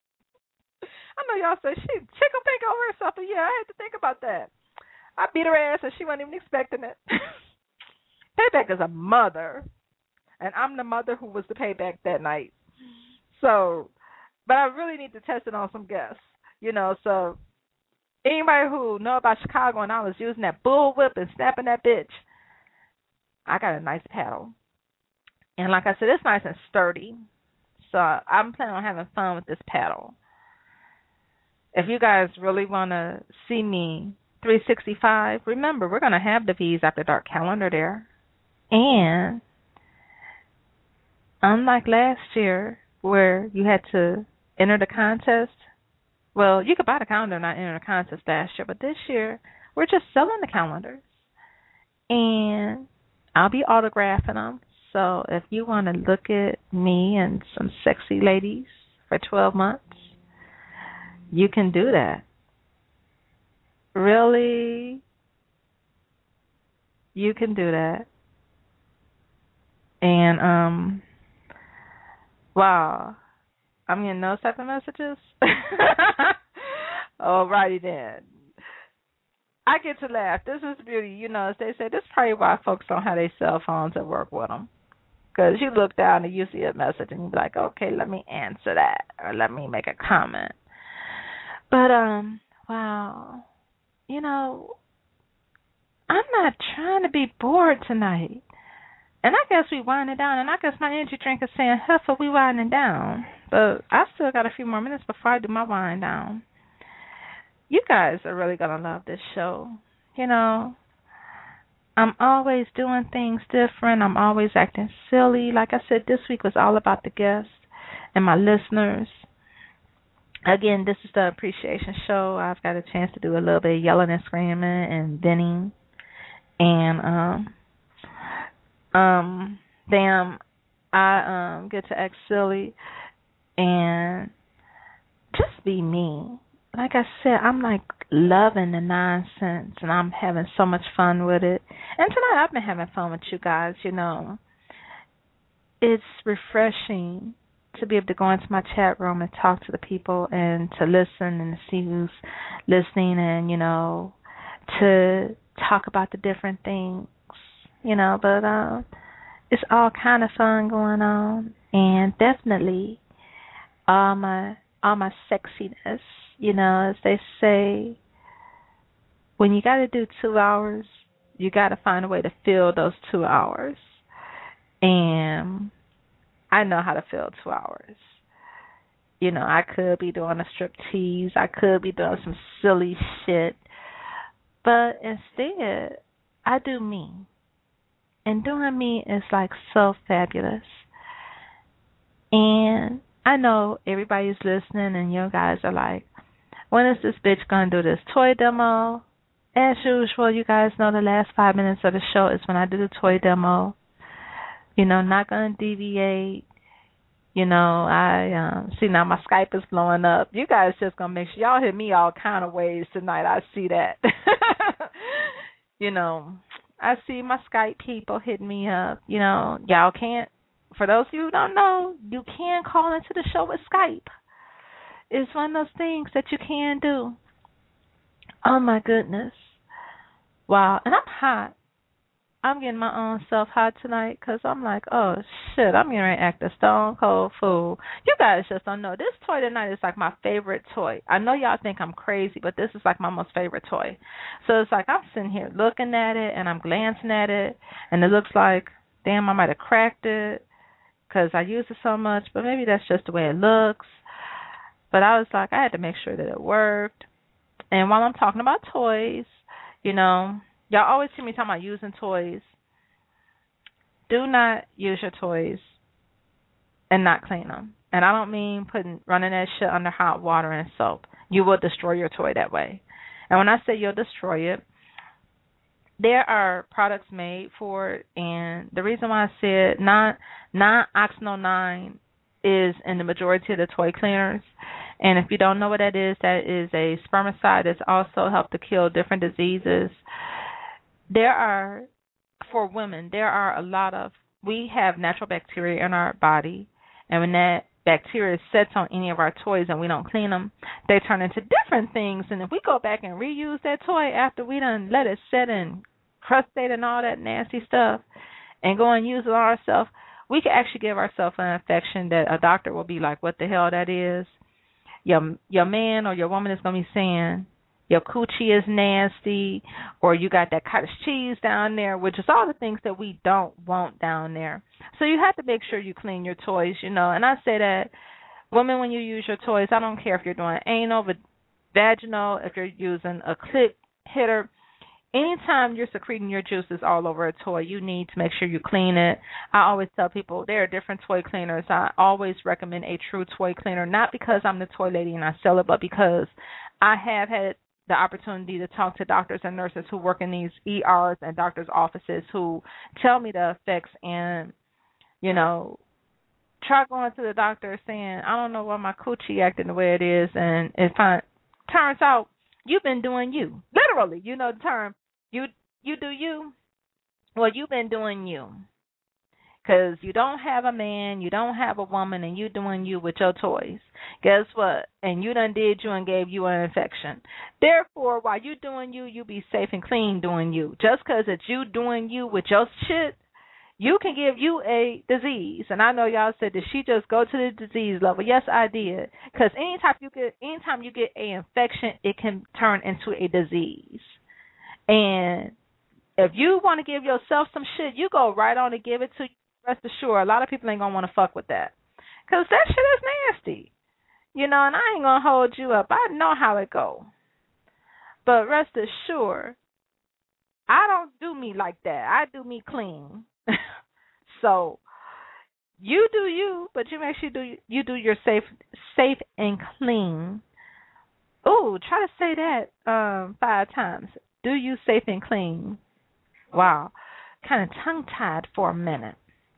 I know y'all say, she, she gonna think over herself. But yeah, I had to think about that. I beat her ass and she wasn't even expecting it. Payback is a mother. And I'm the mother who was the payback that night. So, but I really need to test it on some guests, you know. So, anybody who know about Chicago and I was using that bullwhip and snapping that bitch, I got a nice paddle. And like I said, it's nice and sturdy. So, I'm planning on having fun with this paddle. If you guys really want to see me three sixty-five, remember, we're going to have the V's After Dark calendar there. And unlike last year where you had to enter the contest, well, you could buy the calendar and not enter the contest last year, but this year we're just selling the calendars. And I'll be autographing them. So if you want to look at me and some sexy ladies for twelve months, you can do that. Really? You can do that. And, um... wow, I'm getting those type of messages? Alrighty then. I get to laugh. This is beauty. You know, as they say, this is probably why folks don't have their cell phones at work with them. Because you look down and you see a message and you be like, okay, let me answer that. Or let me make a comment. But, um, wow. You know, I'm not trying to be bored tonight. And I guess we winding down, and I guess my energy drink is saying, Heifer, we winding down. But I still got a few more minutes before I do my wind down. You guys are really going to love this show. You know, I'm always doing things different. I'm always acting silly. Like I said, this week was all about the guests and my listeners. Again, this is the appreciation show. I've got a chance to do a little bit of yelling and screaming and venting. And, um... Um, damn, I um get to act silly and just be me. Like I said, I'm like loving the nonsense and I'm having so much fun with it. And tonight I've been having fun with you guys, you know. It's refreshing to be able to go into my chat room and talk to the people and to listen and to see who's listening and, you know, to talk about the different things. You know, but uh, it's all kind of fun going on, and definitely all my all my sexiness. You know, as they say, when you got to do two hours, you got to find a way to fill those two hours. And I know how to fill two hours. You know, I could be doing a strip tease. I could be doing some silly shit. But instead, I do me. And doing me is like so fabulous. And I know everybody's listening and you guys are like, when is this bitch going to do this toy demo? As usual, you guys know the last five minutes of the show is when I do the toy demo. You know, not going to deviate. You know, I um, see now my Skype is blowing up. You guys just going to make sure y'all hit me all kind of ways tonight. I see that. You know, I see my Skype people hitting me up. You know, y'all can't, for those of you who don't know, you can call into the show with Skype. It's one of those things that you can do. Oh, my goodness. Wow. And I'm hot. I'm getting my own self hot tonight because I'm like, oh, shit, I'm getting ready to act a stone cold fool. You guys just don't know. This toy tonight is like my favorite toy. I know y'all think I'm crazy, but this is like my most favorite toy. So it's like I'm sitting here looking at it, and I'm glancing at it, and it looks like, damn, I might have cracked it because I use it so much, but maybe that's just the way it looks. But I was like, I had to make sure that it worked. And while I'm talking about toys, you know, y'all always hear me talking about using toys. Do not use your toys and not clean them. And I don't mean putting running that shit under hot water and soap. You will destroy your toy that way. And when I say you'll destroy it, there are products made for it. And the reason why I said non non-oxynol nine is in the majority of the toy cleaners. And if you don't know what that is, that is a spermicide that's also helped to kill different diseases. There are, for women, there are a lot of, we have natural bacteria in our body, and when that bacteria sits on any of our toys and we don't clean them, they turn into different things. And if we go back and reuse that toy after we done let it sit and crustate and all that nasty stuff and go and use it on ourselves, we can actually give ourselves an infection that a doctor will be like, what the hell that is? Your, your man or your woman is going to be saying, your coochie is nasty, or you got that cottage cheese down there, which is all the things that we don't want down there. So you have to make sure you clean your toys, you know. And I say that, women, when you use your toys, I don't care if you're doing anal, vaginal, if you're using a click hitter, anytime you're secreting your juices all over a toy, you need to make sure you clean it. I always tell people there are different toy cleaners. I always recommend a true toy cleaner, not because I'm the toy lady and I sell it, but because I have had the opportunity to talk to doctors and nurses who work in these E Rs and doctors' offices who tell me the effects, and, you know, try going to the doctor saying, I don't know why my coochie acting the way it is, and it find, turns out you've been doing you. Literally, you know the term, you you do you. Well, you've been doing you. Because you don't have a man, you don't have a woman, and you doing you with your toys. Guess what? And you done did you and gave you an infection. Therefore, while you doing you, you be safe and clean doing you. Just because it's you doing you with your shit, you can give you a disease. And I know y'all said, did she just go to the disease level? Yes, I did. Because anytime you get, anytime you get an infection, it can turn into a disease. And if you want to give yourself some shit, you go right on and give it to you. Rest assured, a lot of people ain't going to want to fuck with that. Because that shit is nasty. You know, and I ain't going to hold you up. I know how it go. But rest assured, I don't do me like that. I do me clean. So, you do you, but you make sure you do, you do your safe safe and clean. Ooh, try to say that um, five times. Do you safe and clean. Wow. Kind of tongue-tied for a minute.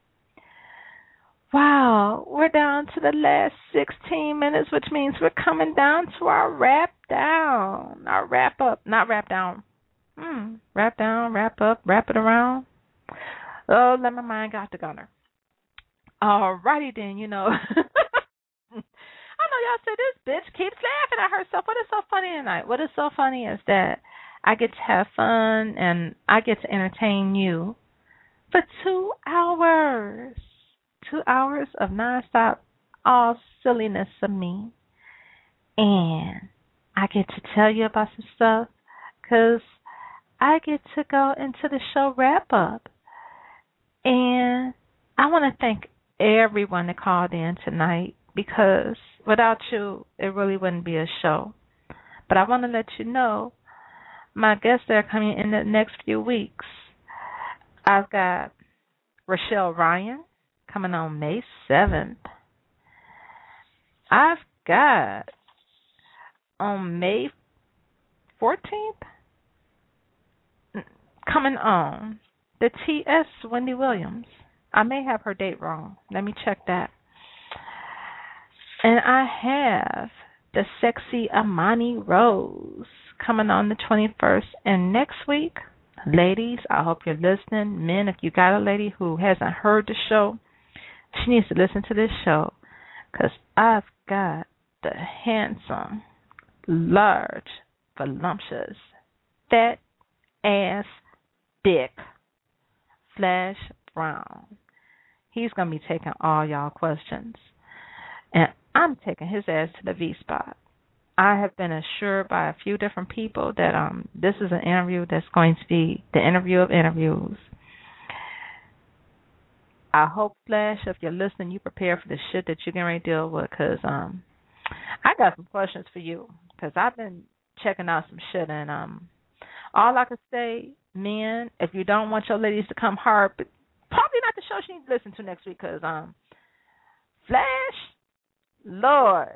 Wow, we're down to the last sixteen minutes, which means we're coming down to our wrap down, our wrap up, not wrap down. Hmm, wrap down, wrap up, wrap it around. Oh, let my mind got the gunner. All righty then, you know. I know y'all said this bitch keeps laughing at herself. What is so funny tonight? What is so funny is that I get to have fun and I get to entertain you for two hours. Two hours of nonstop all silliness of me. And I get to tell you about some stuff because I get to go into the show wrap-up. And I want to thank everyone that called in tonight. because without you, it really wouldn't be a show. But I want to let you know my guests that are coming in the next few weeks. I've got Rochelle Ryan coming on May seventh. I've got on May fourteenth coming on the T S Wendy Williams. I may have her date wrong. Let me check that. And I have the sexy Amani Rose coming on the twenty-first. And next week, ladies, I hope you're listening. Men, if you got a lady who hasn't heard the show, she needs to listen to this show, because I've got the handsome, large, voluptuous, fat ass dick, Flash Brown. He's going to be taking all y'all questions. And I'm taking his ass to the V-spot. I have been assured by a few different people that um this is an interview that's going to be the interview of interviews. I hope, Flash, if you're listening, you prepare for the shit that you're going to deal with, because um, I got some questions for you, because I've been checking out some shit, and um, all I can say, men, if you don't want your ladies to come hard, but probably not the show she needs to listen to next week, because um, Flash, Lord,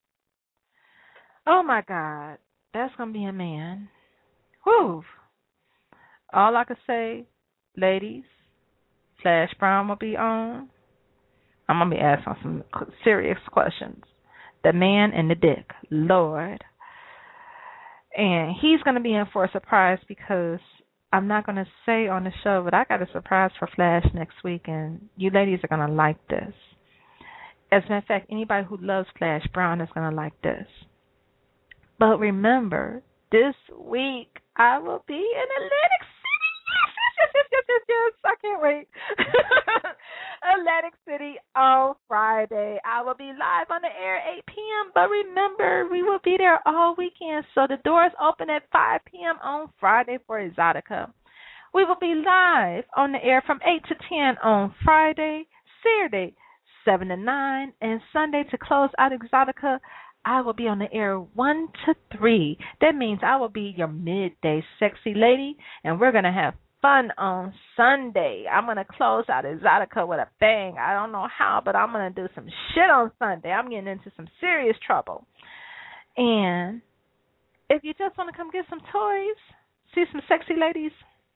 oh my God, that's going to be a man. Whew. All I can say, ladies, Flash Brown will be on. I'm going to be asking some serious questions. The man and the dick, Lord. And he's going to be in for a surprise, because I'm not going to say on the show, but I got a surprise for Flash next week, and you ladies are going to like this. As a matter of fact, anybody who loves Flash Brown is going to like this. But remember, this week I will be in Atlantic City. Yes, yes, yes, yes, yes, yes. I can't wait. Atlantic City on Friday. I will be live on the air at eight p.m. But remember, we will be there all weekend. So the doors open at five p.m. on Friday for Exotica. We will be live on the air from eight to ten on Friday, Saturday, seven to nine, and Sunday to close out Exotica, I will be on the air one to three. That means I will be your midday sexy lady, and we're going to have fun on Sunday. I'm going to close out Exotica with a bang. I don't know how, but I'm going to do some shit on Sunday. I'm getting into some serious trouble. And if you just want to come get some toys, see some sexy ladies,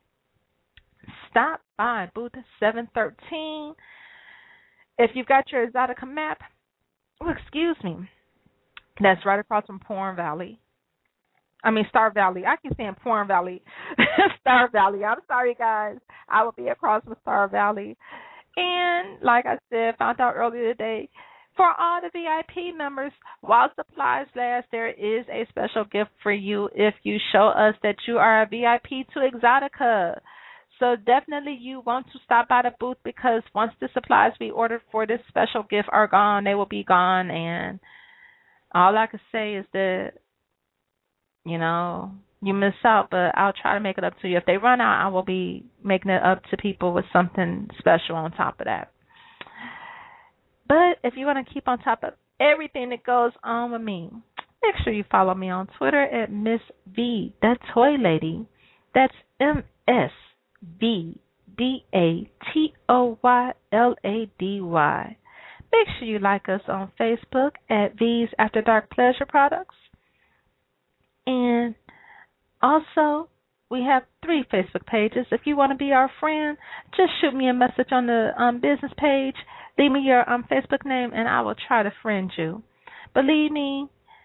stop by booth seven thirteen. If you've got your Exotica map, oh, excuse me, that's right across from Porn Valley. I mean, Star Valley. I keep saying Porn Valley. Star Valley. I'm sorry, guys. I will be across from Star Valley. And like I said, found out earlier today, for all the V I P members, while supplies last, there is a special gift for you if you show us that you are a V I P to Exotica. So definitely you want to stop by the booth, because once the supplies we ordered for this special gift are gone, they will be gone. And all I can say is that, you know, you miss out, but I'll try to make it up to you. If they run out, I will be making it up to people with something special on top of that. But if you want to keep on top of everything that goes on with me, make sure you follow me on Twitter at Miss V, that toy lady. That's M S V D A T O Y L A D Y. Make sure you like us on Facebook at V's After Dark Pleasure Products. And also, we have three Facebook pages. If you want to be our friend, just shoot me a message on the um, business page. Leave me your um, Facebook name, and I will try to friend you. Believe me,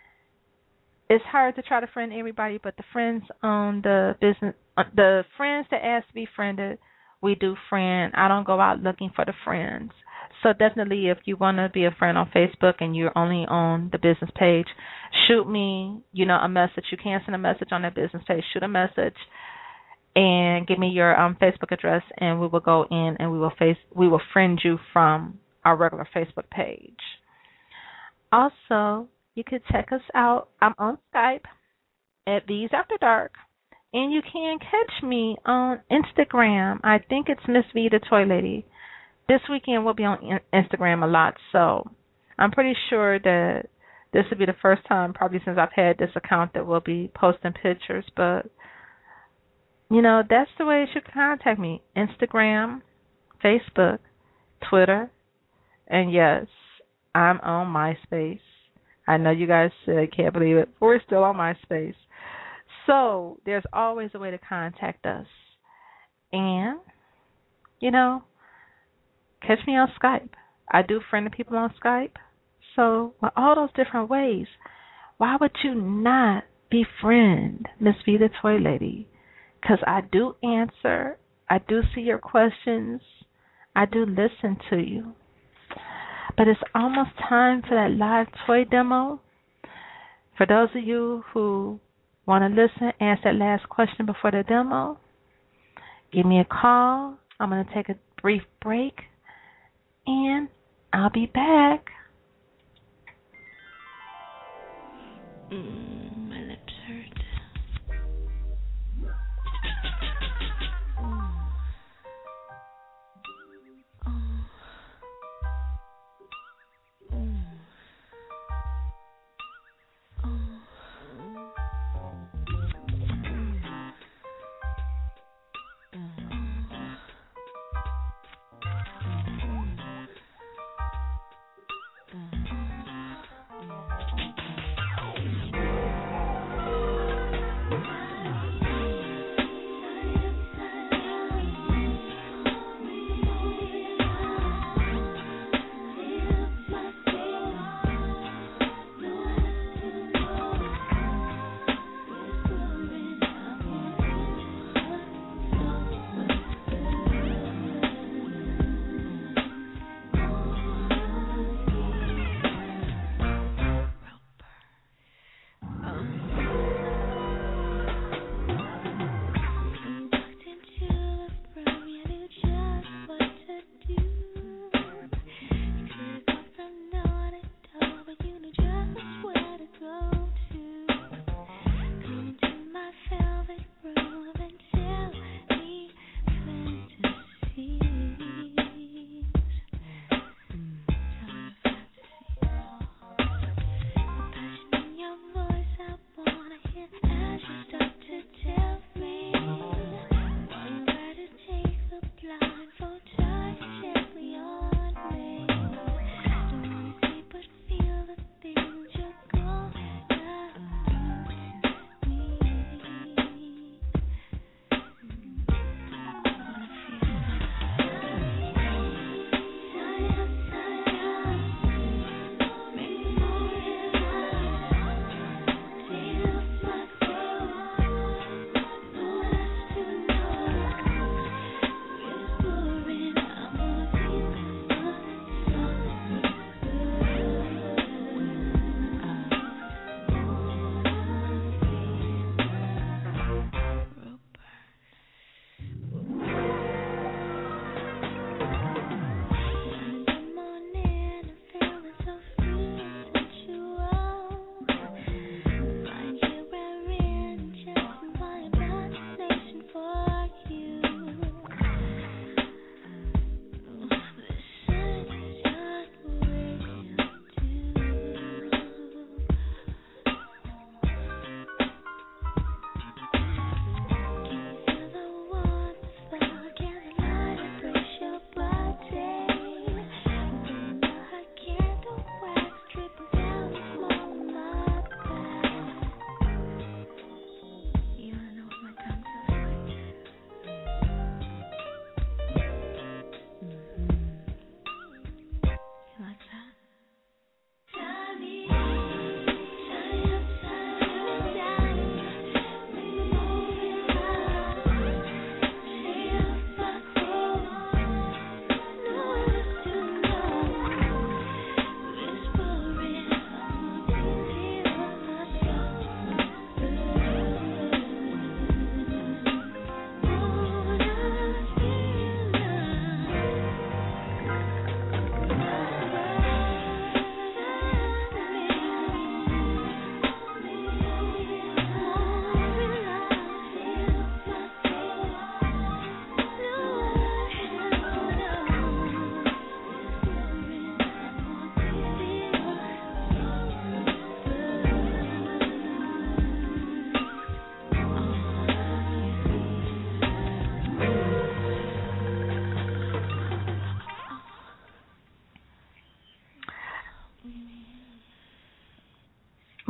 it's hard to try to friend everybody, but the friends on the business, uh, the friends that ask to be friended, we do friend. I don't go out looking for the friends. So definitely, if you want to be a friend on Facebook and you're only on the business page, shoot me, you know, a message. You can send a message on that business page. Shoot a message and give me your um, Facebook address, and we will go in and we will face we will friend you from our regular Facebook page. Also, you could check us out. I'm on Skype at V's After Dark, and you can catch me on Instagram. I think it's Miss V, the Toy Lady. This weekend we'll be on Instagram a lot, so I'm pretty sure that this will be the first time, probably since I've had this account, that we'll be posting pictures. But, you know, that's the way you should contact me. Instagram, Facebook, Twitter, and yes, I'm on MySpace. I know you guys uh, can't believe it, but we're still on MySpace. So there's always a way to contact us. And, you know, catch me on Skype. I do friend people on Skype. So with all those different ways, why would you not befriend Miss V the Toy Lady? Because I do answer. I do see your questions. I do listen to you. But it's almost time for that live toy demo. For those of you who want to listen, ask that last question before the demo, give me a call. I'm going to take a brief break, and I'll be back. Mm, my lips hurt. Mm. Oh. Mm. Oh.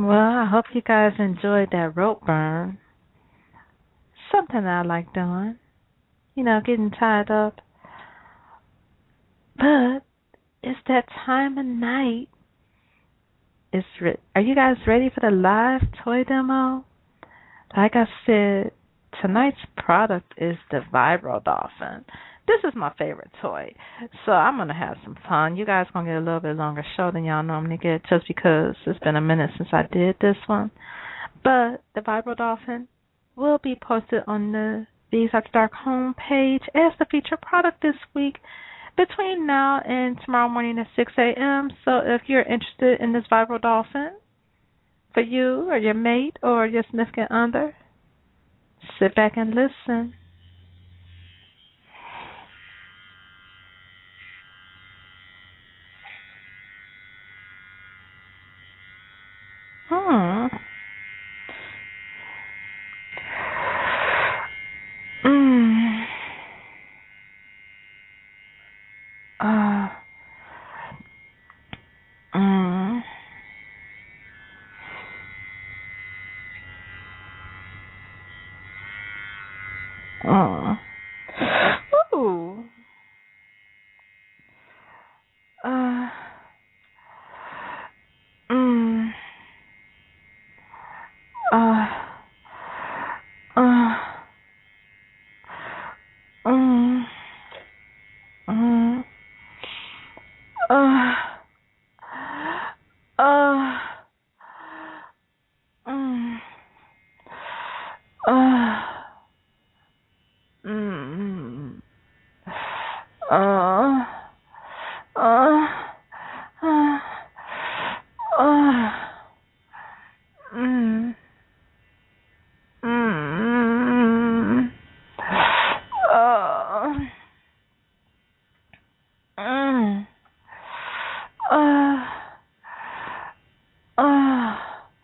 Well, I hope you guys enjoyed that rope burn. Something I like doing. You know, getting tied up. But it's that time of night. It's re- Are you guys ready for the live toy demo? Like I said, tonight's product is the Vibro Dolphin. This is my favorite toy, so I'm going to have some fun. You guys going to get a little bit longer show than y'all normally get just because it's been a minute since I did this one. But the Vibro Dolphin will be posted on the V's After Dark homepage as the featured product this week between now and tomorrow morning at six a.m. So if you're interested in this Vibro Dolphin for you or your mate or your significant other, sit back and listen. Hmm. Mm. Uh. Mm. Uh. Ooh. Uh. Mm. Uh. Uh. Mm. Mm. Uh. Uh. Mm. Uh. Mm. Uh. Uh. Uh. Uh. Mm. Mm. Uh. Mm. Uh. Uh.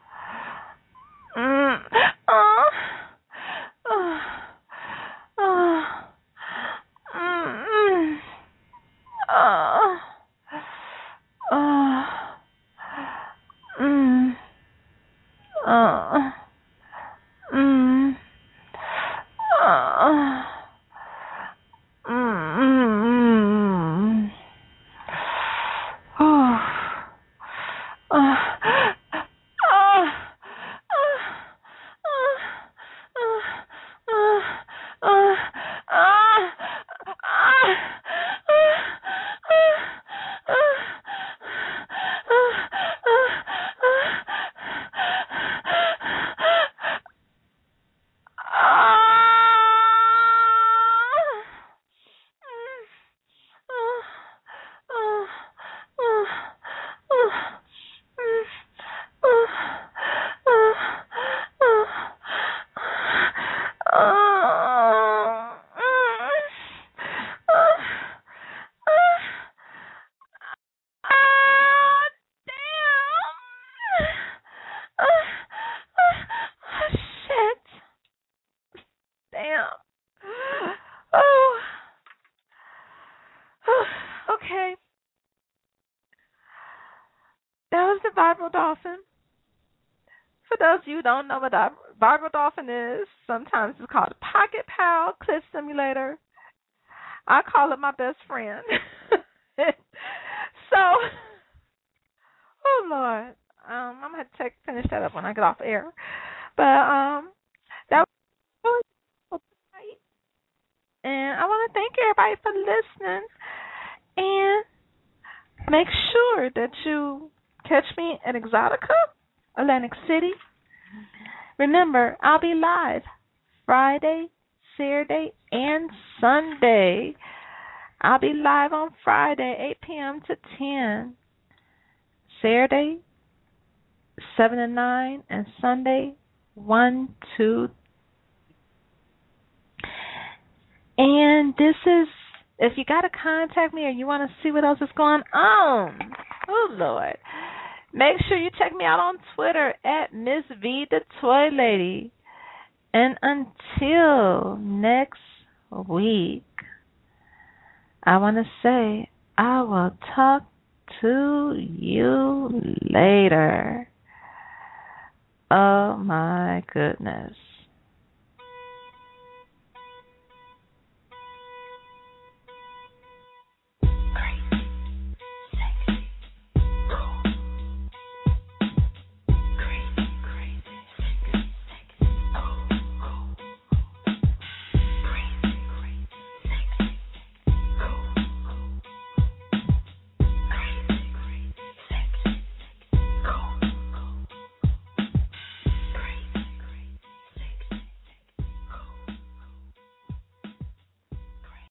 Mm. Uh. Uh. Uh. Mm. Uh. Uh. Mm. Uh. Mm. Uh. Mm. Oh. Uh. Uh. Uh. Okay. That was the Vibro Dolphin. For those of you who don't know what a Vibro Dolphin is, sometimes it's called a Pocket Pal Clip Simulator. I call it my best friend. So, oh Lord, um, I'm gonna have to take, finish that up when I get off air. But um, that was great, and I want to thank everybody for listening. And make sure that you catch me at Exotica, Atlantic City. Remember, I'll be live Friday, Saturday, and Sunday. I'll be live on Friday, eight p.m. to ten. Saturday, seven to nine. And Sunday, one to. And this is, if you got to contact me or you want to see what else is going on, oh, Lord, make sure you check me out on Twitter at Miss V the Toy Lady. And until next week, I want to say I will talk to you later. Oh my goodness.